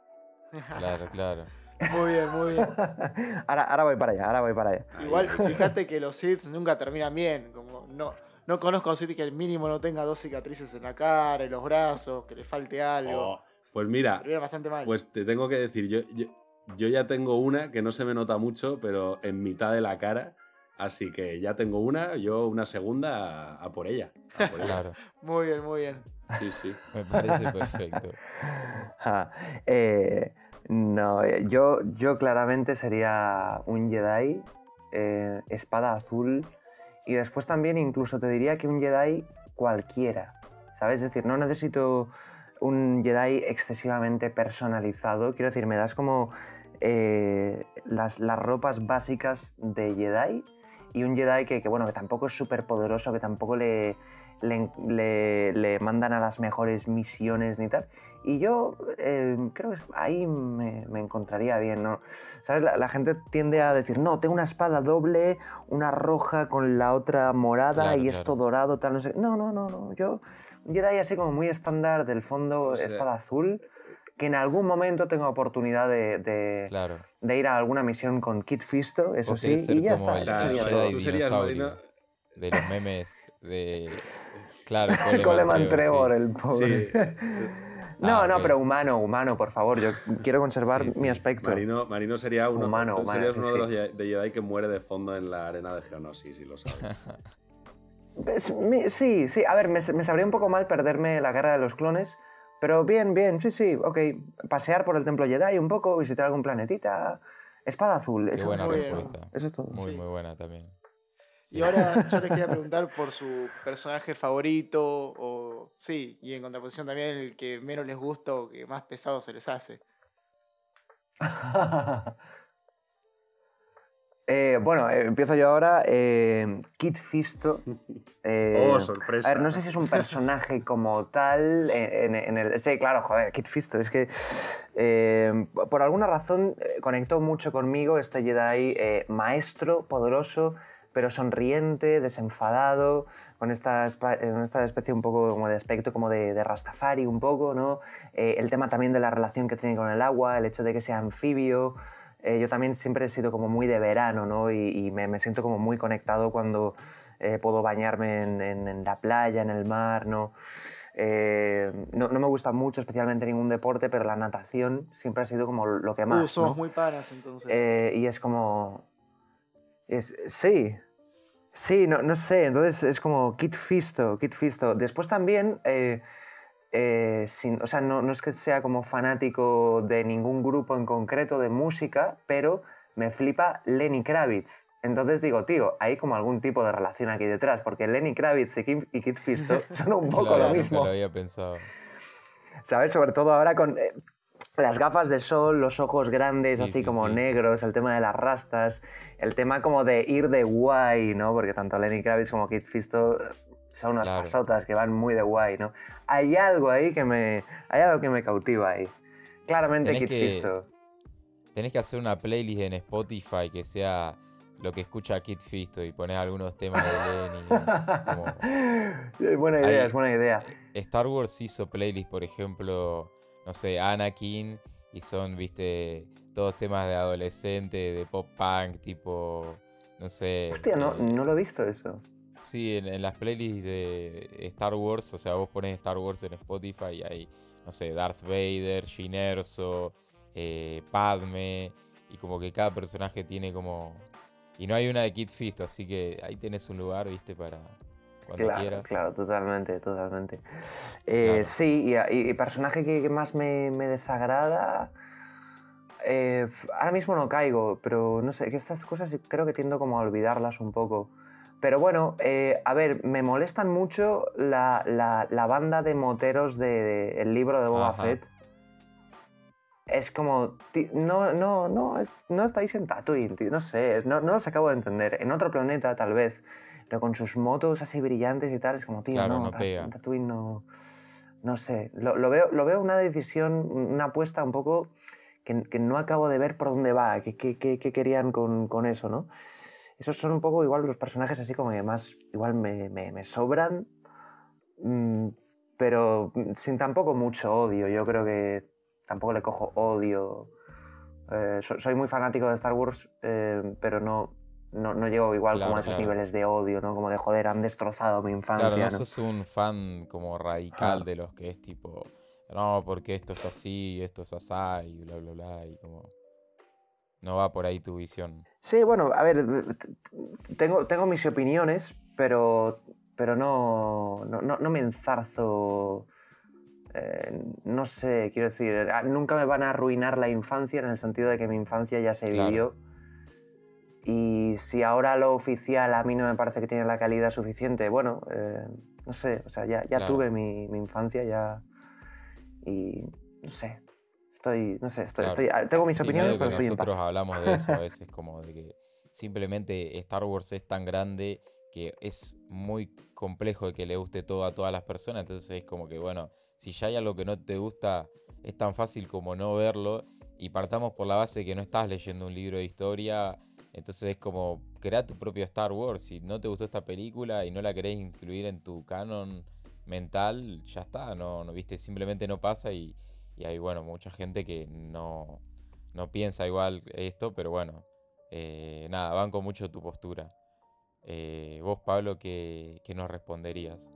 Claro, claro. Muy bien, muy bien. ahora, ahora voy para allá, ahora voy para allá. Ahí. Igual, fíjate que los Sith nunca terminan bien. Como no, no conozco a un Sith que el mínimo no tenga dos cicatrices en la cara, en los brazos, que le falte algo. Oh, pues mira, Terminan bastante mal. pues te tengo que decir, yo, yo, yo ya tengo una que no se me nota mucho, pero en mitad de la cara, así que ya tengo una, yo una segunda a, a por ella. a por ella. Claro. Muy bien, muy bien. Sí, sí. Me parece perfecto. Ja, eh, no, eh, yo, yo claramente sería un Jedi, eh, espada azul, y después también incluso te diría que un Jedi cualquiera, ¿sabes? Es decir, no necesito un Jedi excesivamente personalizado, quiero decir, me das como eh, las, las ropas básicas de Jedi y un Jedi que, que, bueno, que tampoco es súper poderoso, que tampoco le, le, le- le mandan a las mejores misiones ni tal. Y yo eh, creo que es- ahí me, me encontraría bien, ¿no? ¿Sabes? La, la gente tiende a decir, no, tengo una espada doble, una roja con la otra morada Claro, y esto claro. dorado, tal, no sé. No, no, no, no. Yo, un Jedi así como muy estándar del fondo, O sea, espada azul, que en algún momento tenga oportunidad de, de, Claro. de ir a alguna misión con Kit Fisto, eso Vos sí, querés ser y ya como está. el, eso Claro, sería el pero todo. Jedi tú serías dinosaurio Marino. de los memes de... Claro, Coleman Coleman Trevor, Trevor, sí. el pobre. Sí. eh, No, Ah, no, ok. pero humano, humano, por favor. Yo quiero conservar Sí, sí. mi aspecto. Marino, Marino sería uno, Humano, tú humano, serías sí, uno de sí. los Ye- de Jedi que muere de fondo en la arena de Geonosis, si lo sabes. Es- mi- Sí, sí, a ver, me, me sabría un poco mal perderme la guerra de los clones, pero bien, bien, sí, sí, ok. Pasear por el templo Jedi un poco, visitar algún planetita. Espada azul, Qué eso, buena eso es respuesta. todo. Eso es todo. Muy, Sí. muy buena también. Sí. Y ahora yo les quería preguntar por su personaje favorito, o sí, y en contraposición también el que menos les gusta o que más pesado se les hace. Eh, bueno, eh, empiezo yo ahora. eh, Kit Fisto. eh, Oh, sorpresa. A ver, no sé si es un personaje como tal. En, en- en el, sí, claro, joder, Kit Fisto. Es que eh, por alguna razón eh, conectó mucho conmigo este Jedi eh, maestro, poderoso, pero sonriente, desenfadado, con esta, espa- con esta especie un poco como de aspecto como de, de Rastafari, un poco, ¿no? Eh, el tema también de la relación que tiene con el agua, el hecho de que sea anfibio. Eh, yo también siempre he sido como muy de verano, ¿no? Y, y me, me siento como muy conectado cuando eh, puedo bañarme en, en- en la playa, en el mar, ¿no? Eh, no, no me gusta mucho especialmente ningún deporte, pero la natación siempre ha sido como lo que más, Uh, somos ¿no? muy panas entonces. Eh, y es como... es- sí, sí, no, no sé, entonces es como Kit Fisto, Kit Fisto. Después también... eh, eh, sin- o sea, no, no es que sea como fanático de ningún grupo en concreto de música, pero me flipa Lenny Kravitz. Entonces digo, tío, hay como algún tipo de relación aquí detrás, porque Lenny Kravitz y Kit, y Kit Fisto son un poco Claro, lo nunca mismo. lo había pensado. ¿Sabes? Sobre todo ahora con eh, las gafas de sol, los ojos grandes, Sí, así sí, como sí. negros, el tema de las rastas, el tema como de ir de guay, ¿no? Porque tanto Lenny Kravitz como Kit Fisto eh, son unas Claro. pasotas que van muy de guay, ¿no? Hay algo ahí que me, hay algo que me cautiva ahí. Claramente Tenés Kit que- Fisto. Tenés que hacer una playlist en Spotify que sea lo que escucha Kit Fisto y pones algunos temas de Lenny. como- Es buena idea, Hay- es buena idea. eh, Star Wars hizo playlist, por ejemplo, no sé, Anakin, y son, viste, todos temas de adolescente, de pop punk, tipo, no sé. Hostia, no, eh, no lo he visto eso. Sí, en, en las playlists de Star Wars, o sea, vos pones Star Wars en Spotify y hay, no sé, Darth Vader, Jyn Erso, eh, Padme, y como que cada personaje tiene como... Y no hay una de Kit Fisto, así que ahí tenés un lugar, viste, para cuando Claro, quieras. claro, totalmente, totalmente. Eh, Claro. Sí, y, y- y personaje que, que más me, me desagrada. eh, f- ahora mismo no caigo, pero no sé, que estas cosas creo que tiendo como a olvidarlas un poco. Pero bueno, eh, a ver, me molestan mucho la, la- la banda de moteros del de, el libro de Boba Ajá. Fett. Es como, ti- no, no, no, es- no estáis en Tatooine, tío, no sé, no, no los acabo de entender. En otro planeta, tal vez, pero con sus motos así brillantes y tal, es como, tío, Claro, no, no Ta- pega. Tatooine no, no sé. Lo, lo veo, lo veo una decisión, una apuesta un poco que, que no acabo de ver por dónde va, qué, qué- qué- qué querían con, con eso, ¿no? Esos son un poco igual los personajes así como que más, igual me, me- me sobran, mm, pero sin tampoco mucho odio. Yo creo que tampoco le cojo odio. Eh, so- soy muy fanático de Star Wars, eh, pero no, no, no llego igual como a Claro, esos claro. niveles de odio, ¿no? Como de joder, han destrozado mi infancia, Claro, no ¿no? sos un fan como radical Claro. de los que es tipo, no, porque esto es así, esto es asá, y bla, bla, bla, y como... No va por ahí tu visión. Sí, bueno, a ver, t- t- tengo, tengo mis opiniones, pero, pero no, no, no- no me enzarzo. eh, no sé, quiero decir, ah, nunca me van a arruinar la infancia en el sentido de que mi infancia ya se Claro. vivió. Y si ahora lo oficial a mí no me parece que tiene la calidad suficiente, bueno, eh, no sé, o sea, ya, ya Claro. tuve mi, mi infancia ya. Y no sé, estoy, no sé, estoy, Claro. estoy, ah, tengo mis Sí, opiniones, medio pero que estoy en nosotros paz. hablamos de eso a veces, como de que simplemente Star Wars es tan grande que es muy complejo de que le guste todo a todas las personas, entonces es como que, bueno, si ya hay algo que no te gusta, es tan fácil como no verlo, y partamos por la base de que no estás leyendo un libro de historia, entonces es como, crea tu propio Star Wars, si no te gustó esta película y no la querés incluir en tu canon mental, ya está, no, no viste, simplemente no pasa y, y hay, bueno, mucha gente que no, no piensa igual esto, pero bueno, eh, nada, banco mucho tu postura. Eh, vos, Pablo, ¿qué, qué nos responderías?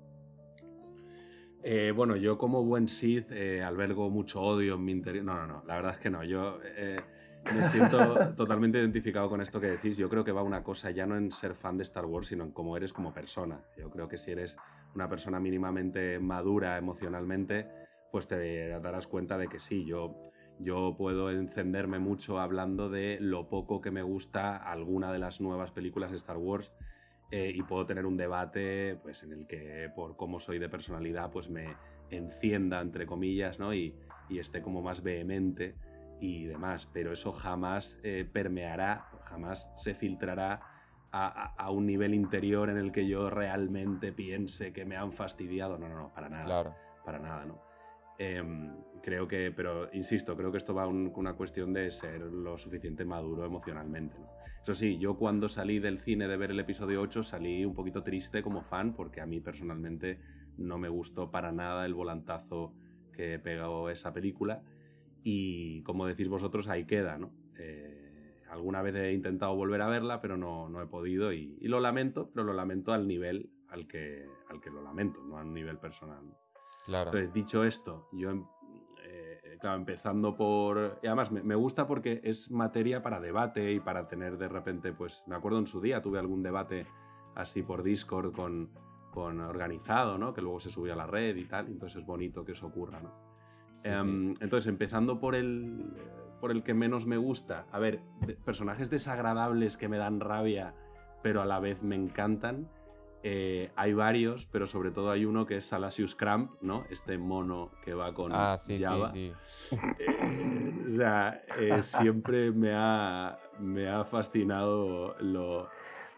Eh, bueno, yo como buen Sith eh, albergo mucho odio en mi interior. No, no, no, la verdad es que no. Yo eh, me siento totalmente identificado con esto que decís. Yo creo que va una cosa ya no en ser fan de Star Wars, sino en cómo eres como persona. Yo creo que si eres una persona mínimamente madura emocionalmente, pues te darás cuenta de que sí, yo, yo puedo encenderme mucho hablando de lo poco que me gusta alguna de las nuevas películas de Star Wars. Eh, y puedo tener un debate pues, en el que por cómo soy de personalidad pues me encienda, entre comillas, ¿no? y, y esté como más vehemente y demás, pero eso jamás eh, permeará, jamás se filtrará a, a, a un nivel interior en el que yo realmente piense que me han fastidiado. No, no, no, para nada, Claro. para nada, ¿no? Eh, creo que, pero insisto, creo que esto va con un, una cuestión de ser lo suficiente maduro emocionalmente, ¿no? Eso sí, yo cuando salí del cine de ver el episodio ocho salí un poquito triste como fan porque a mí personalmente no me gustó para nada el volantazo que pegó esa película y como decís vosotros, ahí queda, ¿no? Eh, alguna vez he intentado volver a verla pero no, no he podido y, y lo lamento, pero lo lamento al nivel al que, al que lo lamento, no a un nivel personal, ¿no? Claro. Entonces, dicho esto, yo, eh, claro, empezando por... Y además, me, me gusta porque es materia para debate y para tener de repente, pues, me acuerdo en su día, tuve algún debate así por Discord con, con organizado, ¿no? Que luego se subió a la red y tal, entonces es bonito que eso ocurra, ¿no? Sí, Um, sí. entonces, empezando por el, por el que menos me gusta. A ver, de- personajes desagradables que me dan rabia, pero a la vez me encantan. Eh, hay varios, pero sobre todo hay uno que es Salasius Cramp, ¿no? Este mono que va con Ah, sí, Java. sí, sí. Eh, o sea, eh, siempre me ha, me ha fascinado lo...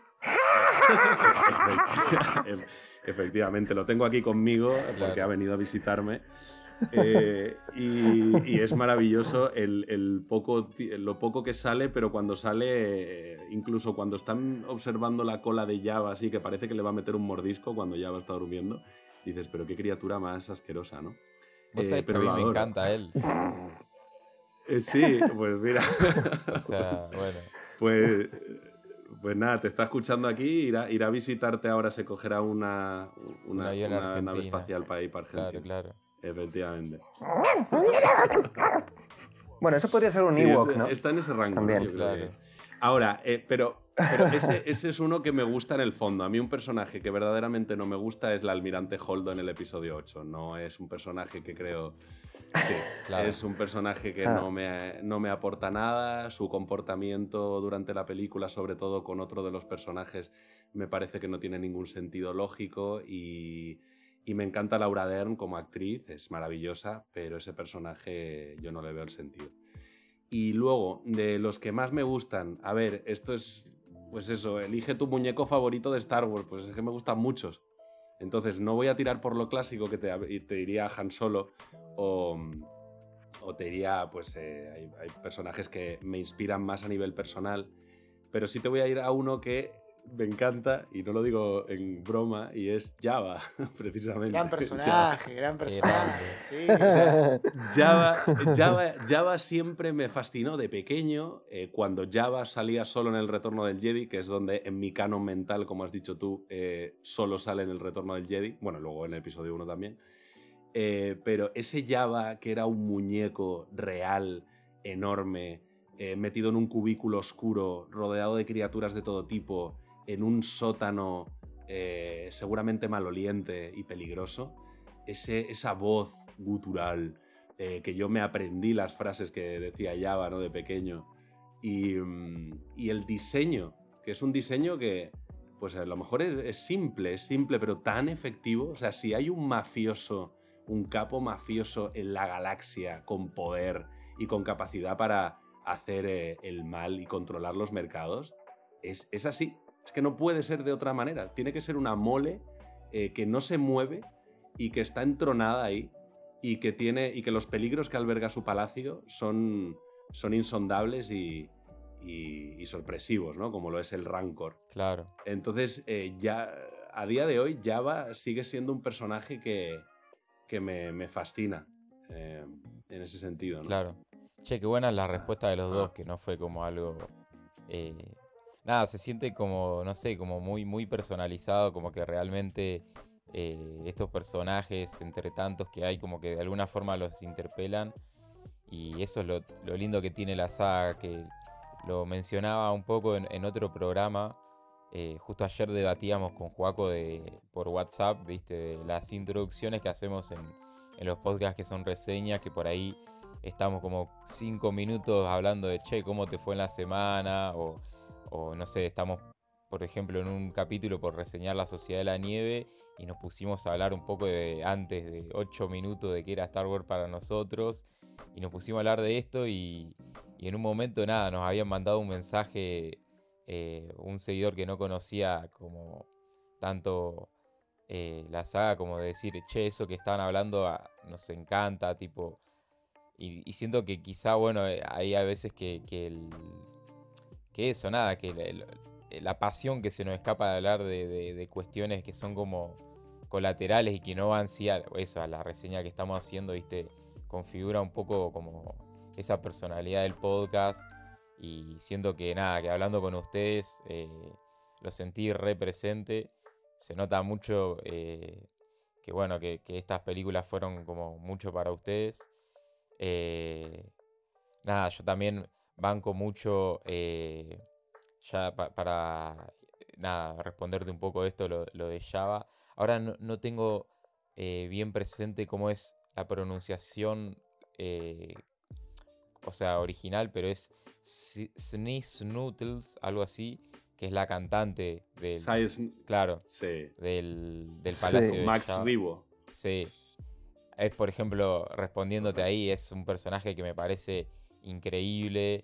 Efecti- Efectivamente, lo tengo aquí conmigo porque Claro. ha venido a visitarme. Eh, y, y es maravilloso el, el poco, ti- lo poco que sale, pero cuando sale, eh, incluso cuando están observando la cola de Java, así que parece que le va a meter un mordisco cuando Java está durmiendo, dices, pero qué criatura más asquerosa, ¿no? Vos Eh, sabés que a pero mí lo me adoro. encanta él. Eh, sí, pues mira. O sea, bueno, Pues, pues nada, te está escuchando aquí, irá, irá a visitarte ahora, se cogerá una, un una, avión a una nave Argentina. espacial para ir para Claro, Argentina. claro. Efectivamente. Bueno, eso podría ser un Sí, Ewok, es- ¿no? está en ese rango, ¿no? También. Yo creo Claro. que- Ahora, eh, pero, pero ese, ese es uno que me gusta en el fondo. A mí un personaje que verdaderamente no me gusta es el almirante Holdo en el episodio ocho. No es un personaje que creo... Sí, Claro. es un personaje que Ah. no me, no me aporta nada. Su comportamiento durante la película, sobre todo con otro de los personajes, me parece que no tiene ningún sentido lógico y, y me encanta Laura Dern como actriz, es maravillosa, pero ese personaje yo no le veo el sentido. Y luego, de los que más me gustan, a ver, esto es, pues eso, elige tu muñeco favorito de Star Wars, pues es que me gustan muchos. Entonces, no voy a tirar por lo clásico que te, y te diría Han Solo o, o te diría, pues eh, hay, hay personajes que me inspiran más a nivel personal, pero sí te voy a ir a uno que me encanta, y no lo digo en broma, y es Java, precisamente. Gran Java. personaje, gran Qué personaje. Sí. Java, Java, Java siempre me fascinó de pequeño, eh, cuando Java salía solo en el Retorno del Jedi, que es donde en mi canon mental, como has dicho tú, eh, solo sale en el Retorno del Jedi, bueno, luego en el episodio uno también, eh, pero ese Java que era un muñeco real, enorme, eh, metido en un cubículo oscuro, rodeado de criaturas de todo tipo, en un sótano eh, seguramente maloliente y peligroso, ese, esa voz gutural, eh, que yo me aprendí las frases que decía Java, ¿no? De pequeño, y, mm, y el diseño, que es un diseño que pues a lo mejor es, es simple, es simple, pero tan efectivo. O sea, si hay un mafioso, un capo mafioso en la galaxia con poder y con capacidad para hacer eh, el mal y controlar los mercados, es, es así. Es que no puede ser de otra manera. Tiene que ser una mole eh, que no se mueve y que está entronada ahí y que, tiene, y que los peligros que alberga su palacio son, son insondables y, y, y sorpresivos, ¿no? Como lo es el Rancor. Claro. Entonces, eh, ya a día de hoy, Java sigue siendo un personaje que, que me, me fascina eh, en ese sentido, ¿no? Claro. Che, qué buena la respuesta de los Ah. dos, que no fue como algo... eh, nada, se siente como, no sé, como muy, muy personalizado, como que realmente eh, estos personajes, entre tantos que hay, como que de alguna forma los interpelan. Y eso es lo, lo lindo que tiene la saga, que lo mencionaba un poco en, en otro programa. Eh, justo ayer debatíamos con Joaco de, por WhatsApp, ¿viste? De las introducciones que hacemos en, en los podcasts que son reseñas, que por ahí estamos como cinco minutos hablando de, che, ¿cómo te fue en la semana? O, o no sé, estamos, por ejemplo, en un capítulo por reseñar La Sociedad de la Nieve y nos pusimos a hablar un poco de antes de ocho minutos de qué era Star Wars para nosotros y nos pusimos a hablar de esto y, y en un momento nada, nos habían mandado un mensaje eh, un seguidor que no conocía como tanto eh, la saga como de decir, che, eso que estaban hablando ah, nos encanta, tipo... Y, y siento que quizá, bueno, eh, hay a veces que, que, el, que eso, nada, que la, el- la pasión que se nos escapa de hablar de, de- de cuestiones que son como colaterales y que no van sí a, eso, a la reseña que estamos haciendo, ¿viste? Configura un poco como esa personalidad del podcast y siento que nada, que hablando con ustedes eh, lo sentí re presente, se nota mucho eh, que bueno, que, que estas películas fueron como mucho para ustedes. Eh, nada, yo también banco mucho, eh, ya pa- para nada, responderte un poco esto, lo, lo de Java. Ahora no, no tengo eh, bien presente cómo es la pronunciación, eh, o sea, original, pero es Snee Snootles, algo así, que es la cantante del, Size- claro, Sí. del, del Sí. Palacio de Max Jabba. Rebo. Sí. Es, por ejemplo, respondiéndote ahí, es un personaje que me parece increíble.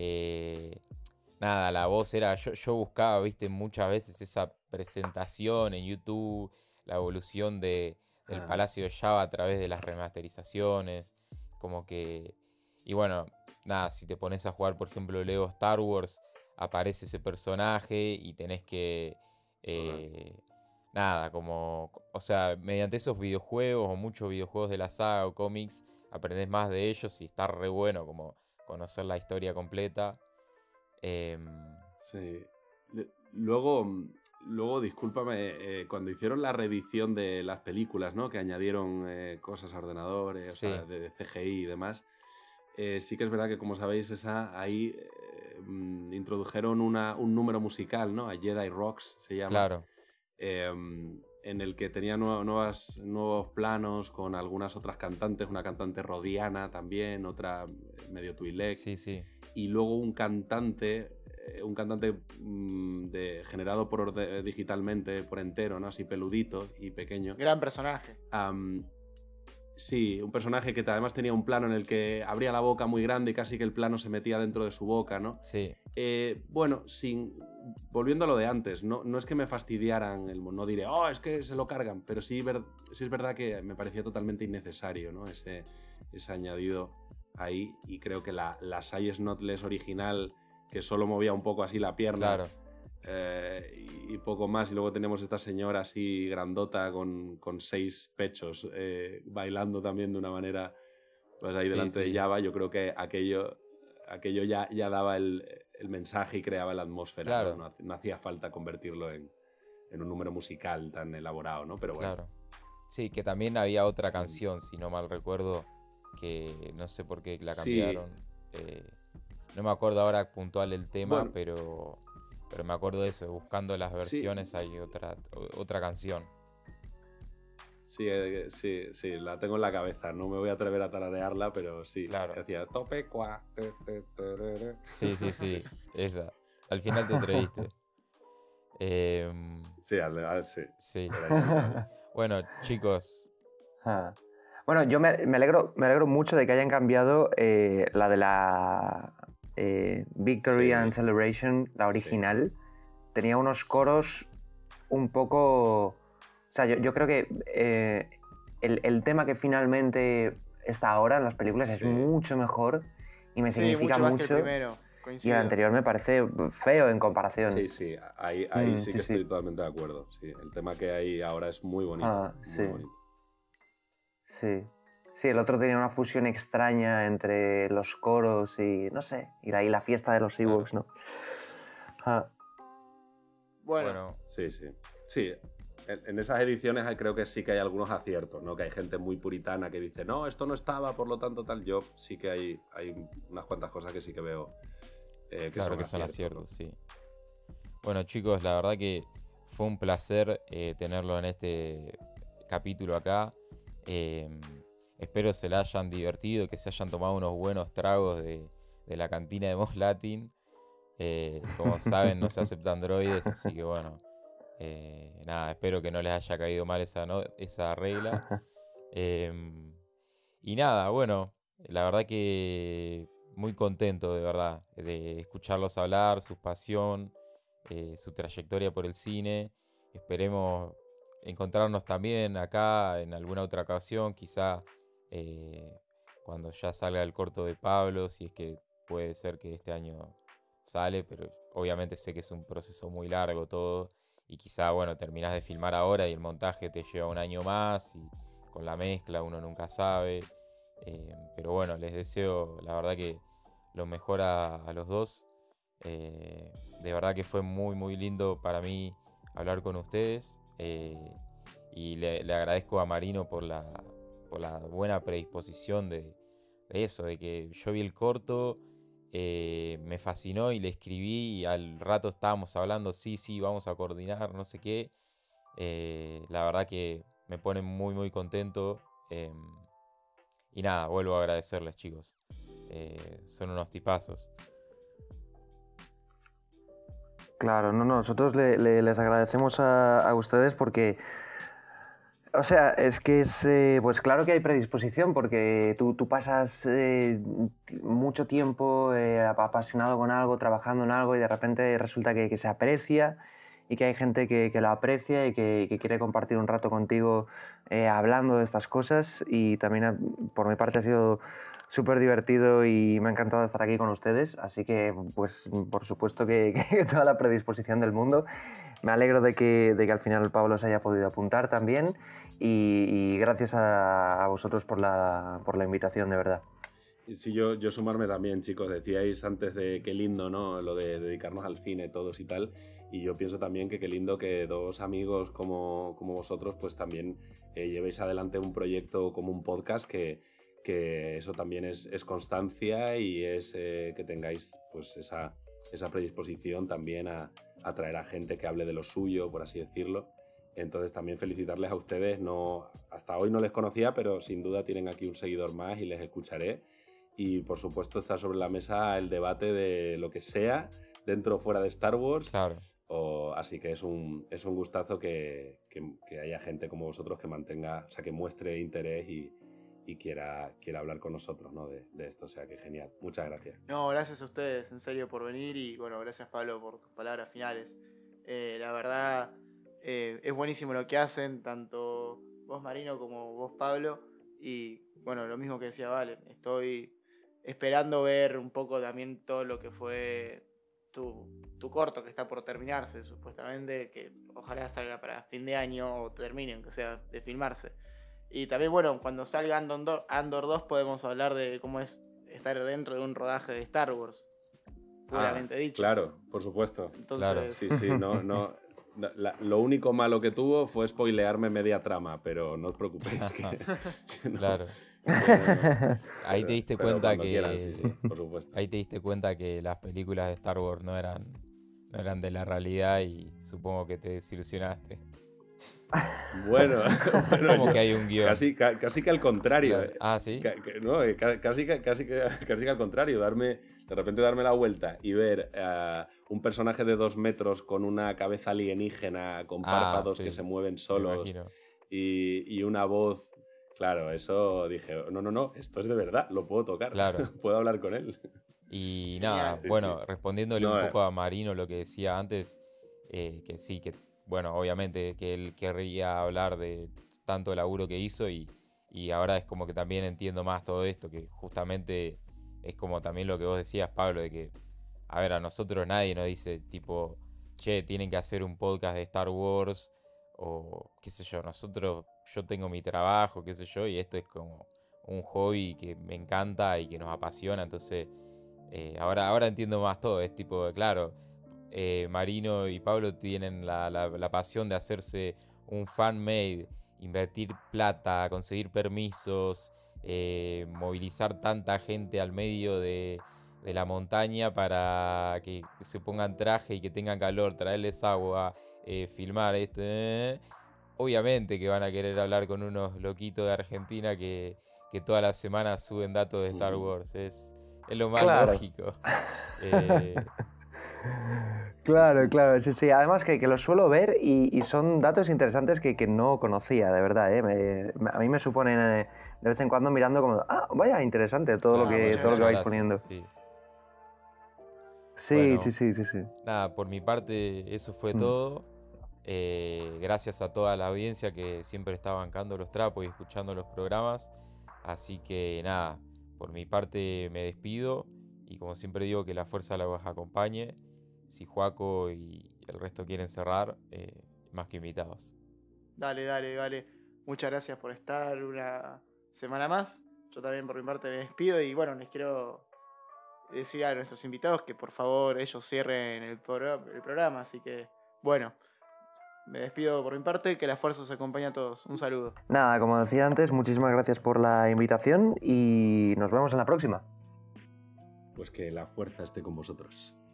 eh, nada, la voz era. Yo, yo buscaba, viste, muchas veces esa presentación en YouTube, la evolución de, del Ah. Palacio de Java a través de las remasterizaciones. Como que. Y bueno, nada, si te pones a jugar, por ejemplo, Lego Star Wars, aparece ese personaje y tenés que. eh, nada, como. O sea, mediante esos videojuegos o muchos videojuegos de la saga o cómics, aprendés más de ellos y está re bueno como conocer la historia completa. Em, Sí. Le- Luego, mm, luego discúlpame, eh, cuando hicieron la reedición de las películas, ¿no? Que añadieron eh, cosas a ordenadores, o sea, Sí. de, de C G I y demás. eh, sí que es verdad que, como sabéis, esa ahí eh, mm, introdujeron una- un número musical, ¿no? A Jedi Rocks se llama. claro, eh, en el que tenía nue- nuevas, nuevos planos con algunas otras cantantes, una cantante rodiana también, otra eh, medio Twi'lek, sí, sí, y luego un cantante, eh, un cantante mm, de, generado por orde- digitalmente por entero, ¿no? Así peludito y pequeño. Gran personaje. Am, sí, un personaje que además tenía un plano en el que abría la boca muy grande y casi que el plano se metía dentro de su boca, ¿no? sí, Eh, bueno, sin, volviendo a lo de antes, no, no es que me fastidiaran, el, no diré, oh, es que se lo cargan, pero sí, ver, sí es verdad que me parecía totalmente innecesario, ¿no? Ese, ese añadido ahí, y creo que la, la Sai Snotless original, que solo movía un poco así la pierna, claro, eh, y, y poco más, y luego tenemos esta señora así grandota con, con seis pechos, eh, bailando también de una manera, pues ahí Sí, delante de sí. Java, yo creo que aquello, aquello ya, ya daba el, el mensaje y creaba la atmósfera, Claro. ¿no? No, no hacía falta convertirlo en, en un número musical tan elaborado, ¿no? Pero bueno, claro. Sí, que también había otra canción, si no mal recuerdo, que no sé por qué la Sí. cambiaron. eh, no me acuerdo ahora puntual el tema, Bueno. pero, pero me acuerdo de eso, buscando las Sí. versiones hay otra, o- otra canción. sí, eh, sí, sí, la tengo en la cabeza, no me voy a atrever a tararearla, pero sí, Claro. que hacía tope cua, te, te, terere. Sí, sí, sí, esa. Al final te atreviste. Em, Sí, al, al- sí. sí. Era inevitable. Bueno, chicos, Ah. Bueno, yo me, me alegro, me alegro mucho de que hayan cambiado eh, la de la eh, Victory Sí. and Celebration, la original. Tenía unos coros un poco... O sea, yo, yo creo que eh, el, el tema que finalmente está ahora en las películas es Sí. mucho mejor y me Sí, significa mucho más mucho. que el primero. Y Coincido. el anterior me parece feo en comparación. Sí, sí, ahí, ahí Mm, sí sí, que sí. estoy totalmente de acuerdo. Sí, el tema que hay ahora es muy bonito. Ah, muy sí. bonito. Sí. Sí, el otro tenía una fusión extraña entre los coros y no sé, y la, y la fiesta de los Claro. Ewoks, ¿no? Ah, Bueno, bueno, Sí, sí. Sí, en, en esas ediciones hay- creo que sí que hay algunos aciertos, ¿no? Que hay gente muy puritana que dice, no, esto no estaba, por lo tanto tal. Yo sí que hay, hay unas cuantas cosas que sí que veo eh, que claro son que son aciertos, aciertos, sí. Bueno, chicos, la verdad que fue un placer eh, tenerlo en este capítulo acá. Eh, espero se la hayan divertido, que se hayan tomado unos buenos tragos de, de la cantina de Mos Latin. Eh, como saben, no se aceptan droides, así que bueno. eh, nada, espero que no les haya caído mal esa, no- esa regla. Em, y nada, bueno, la verdad que muy contento de verdad de escucharlos hablar, su pasión, eh, su trayectoria por el cine. Esperemos encontrarnos también acá en alguna otra ocasión, quizá eh, cuando ya salga el corto de Pablo, si es que puede ser que este año sale, pero obviamente sé que es un proceso muy largo todo. Y quizá, bueno, terminás de filmar ahora y el montaje te lleva un año más y con la mezcla uno nunca sabe. Eh, pero bueno, les deseo la verdad que lo mejor a, a los dos. Eh, de verdad que fue muy muy lindo para mí hablar con ustedes. eh, y le, le agradezco a Marino por la, por la buena predisposición de, de eso, de que yo vi el corto, eh, me fascinó y le escribí y al rato estábamos hablando, sí, sí, vamos a coordinar, no sé qué. Eh, la verdad que me pone muy muy contento. em, y nada, vuelvo a agradecerles, chicos. eh, son unos tipazos. Claro, no, no, nosotros le, le- les agradecemos a, a ustedes porque, o sea, es que es, eh, pues claro que hay predisposición porque tú, tú pasas eh, ti- mucho tiempo eh, ap- apasionado con algo, trabajando en algo y de repente resulta que, que se aprecia y que hay gente que, que lo aprecia y que, que quiere compartir un rato contigo eh, hablando de estas cosas y también a- por mi parte ha sido súper divertido y me ha encantado estar aquí con ustedes, así que pues por supuesto que, que toda la predisposición del mundo. Me alegro de que, de que al final Pablo se haya podido apuntar también y, y gracias a, a vosotros por la, por la invitación, de verdad. Y sí, yo, yo sumarme también, chicos. Decíais antes de qué lindo, ¿no? Lo de dedicarnos al cine todos y tal. Y yo pienso también que qué lindo que dos amigos como, como vosotros pues también eh, llevéis adelante un proyecto como un podcast que, que eso también es, es constancia y es eh, que tengáis pues esa, esa predisposición también a, a traer a gente que hable de lo suyo, por así decirlo. Entonces también felicitarles a ustedes. No, hasta hoy no les conocía, pero sin duda tienen aquí un seguidor más y les escucharé. Y por supuesto está sobre la mesa el debate de lo que sea, dentro o fuera de Star Wars. Claro. O, así que es un, es un gustazo que, que, que haya gente como vosotros que mantenga, o sea, que muestre interés y, y quiera, quiera hablar con nosotros, ¿no? de, de esto. O sea, que genial. Muchas gracias. No, gracias a ustedes, en serio, por venir y bueno, gracias Pablo por tus palabras finales. Eh, la verdad, eh, es buenísimo lo que hacen, tanto vos Marino como vos Pablo. Y bueno, lo mismo que decía Vale, estoy esperando ver un poco también todo lo que fue tu, tu corto que está por terminarse, supuestamente, que ojalá salga para fin de año o termine, aunque sea de filmarse. Y también, bueno, cuando salga Andor, Andor dos podemos hablar de cómo es estar dentro de un rodaje de Star Wars, puramente Ah, dicho. claro, por supuesto. Entonces, Claro. Sí, sí, no, no. la- lo único malo que tuvo fue spoilearme media trama, pero no os preocupéis que, que no. Claro. No, no, no. Ahí Pero- te diste pero cuenta cuando que quieran, sí, sí, por supuesto. ahí te diste cuenta que las películas de Star Wars no eran no eran de la realidad y supongo que te desilusionaste. Bueno, bueno, Como yo- que hay un guión. casi, ca- casi que al contrario. Claro. eh. Ah, sí. Ca- ca- no, eh, ca- casi, que- casi, que- casi que al contrario, darme, de repente darme la vuelta y ver a un personaje de dos metros con una cabeza alienígena, con Ah, párpados sí, que se mueven Me solos imagino. y, y una voz. Claro, eso dije, no, no, no, esto es de verdad, lo puedo tocar, Claro. puedo hablar con él. Y Genial. nada, Sí, bueno, sí. respondiéndole No, un eh. poco a Marino lo que decía antes, eh, que sí, que bueno, obviamente que él querría hablar de tanto laburo que hizo y, y ahora es como que también entiendo más todo esto, que justamente es como también lo que vos decías, Pablo, de que, a ver, a nosotros nadie nos dice tipo, che, tienen que hacer un podcast de Star Wars o qué sé yo, nosotros, yo tengo mi trabajo, qué sé yo, y esto es como un hobby que me encanta y que nos apasiona, entonces eh, ahora, ahora entiendo más todo, es tipo, claro, eh, Marino y Pablo tienen la, la- la pasión de hacerse un fan-made, invertir plata, conseguir permisos, eh, movilizar tanta gente al medio de, de la montaña para que se pongan traje y que tengan calor, traerles agua, eh, filmar esto. eh. Obviamente que van a querer hablar con unos loquitos de Argentina que, que todas las semanas suben datos de Star Ujú. Wars. Es, es lo más Claro. lógico. Eh, Claro, claro, sí, sí. Además que, que los suelo ver y, y son datos interesantes que, que no conocía, de verdad, ¿eh? Me- me- a mí me suponen eh, de vez en cuando mirando como, ah, vaya, interesante todo lo Claro, que, muchas todo lo que vais gracias. poniendo. Sí. Sí, Bueno. sí, sí, sí, sí. Nada, por mi parte eso fue Mm. todo. Eh, gracias a toda la audiencia que siempre está bancando los trapos y escuchando los programas. Así que nada, por mi parte me despido y como siempre digo que la fuerza los acompañe. Si Joaco y el resto quieren cerrar, eh, más que invitados. Dale, dale, vale. Muchas gracias por estar una semana más. Yo también por mi parte me despido y bueno, les quiero decir a nuestros invitados que por favor ellos cierren el, progr- el programa. Así que bueno, me despido por mi parte, que la fuerza os acompañe a todos. Un saludo. Nada, como decía antes, muchísimas gracias por la invitación y nos vemos en la próxima. Pues que la fuerza esté con vosotros.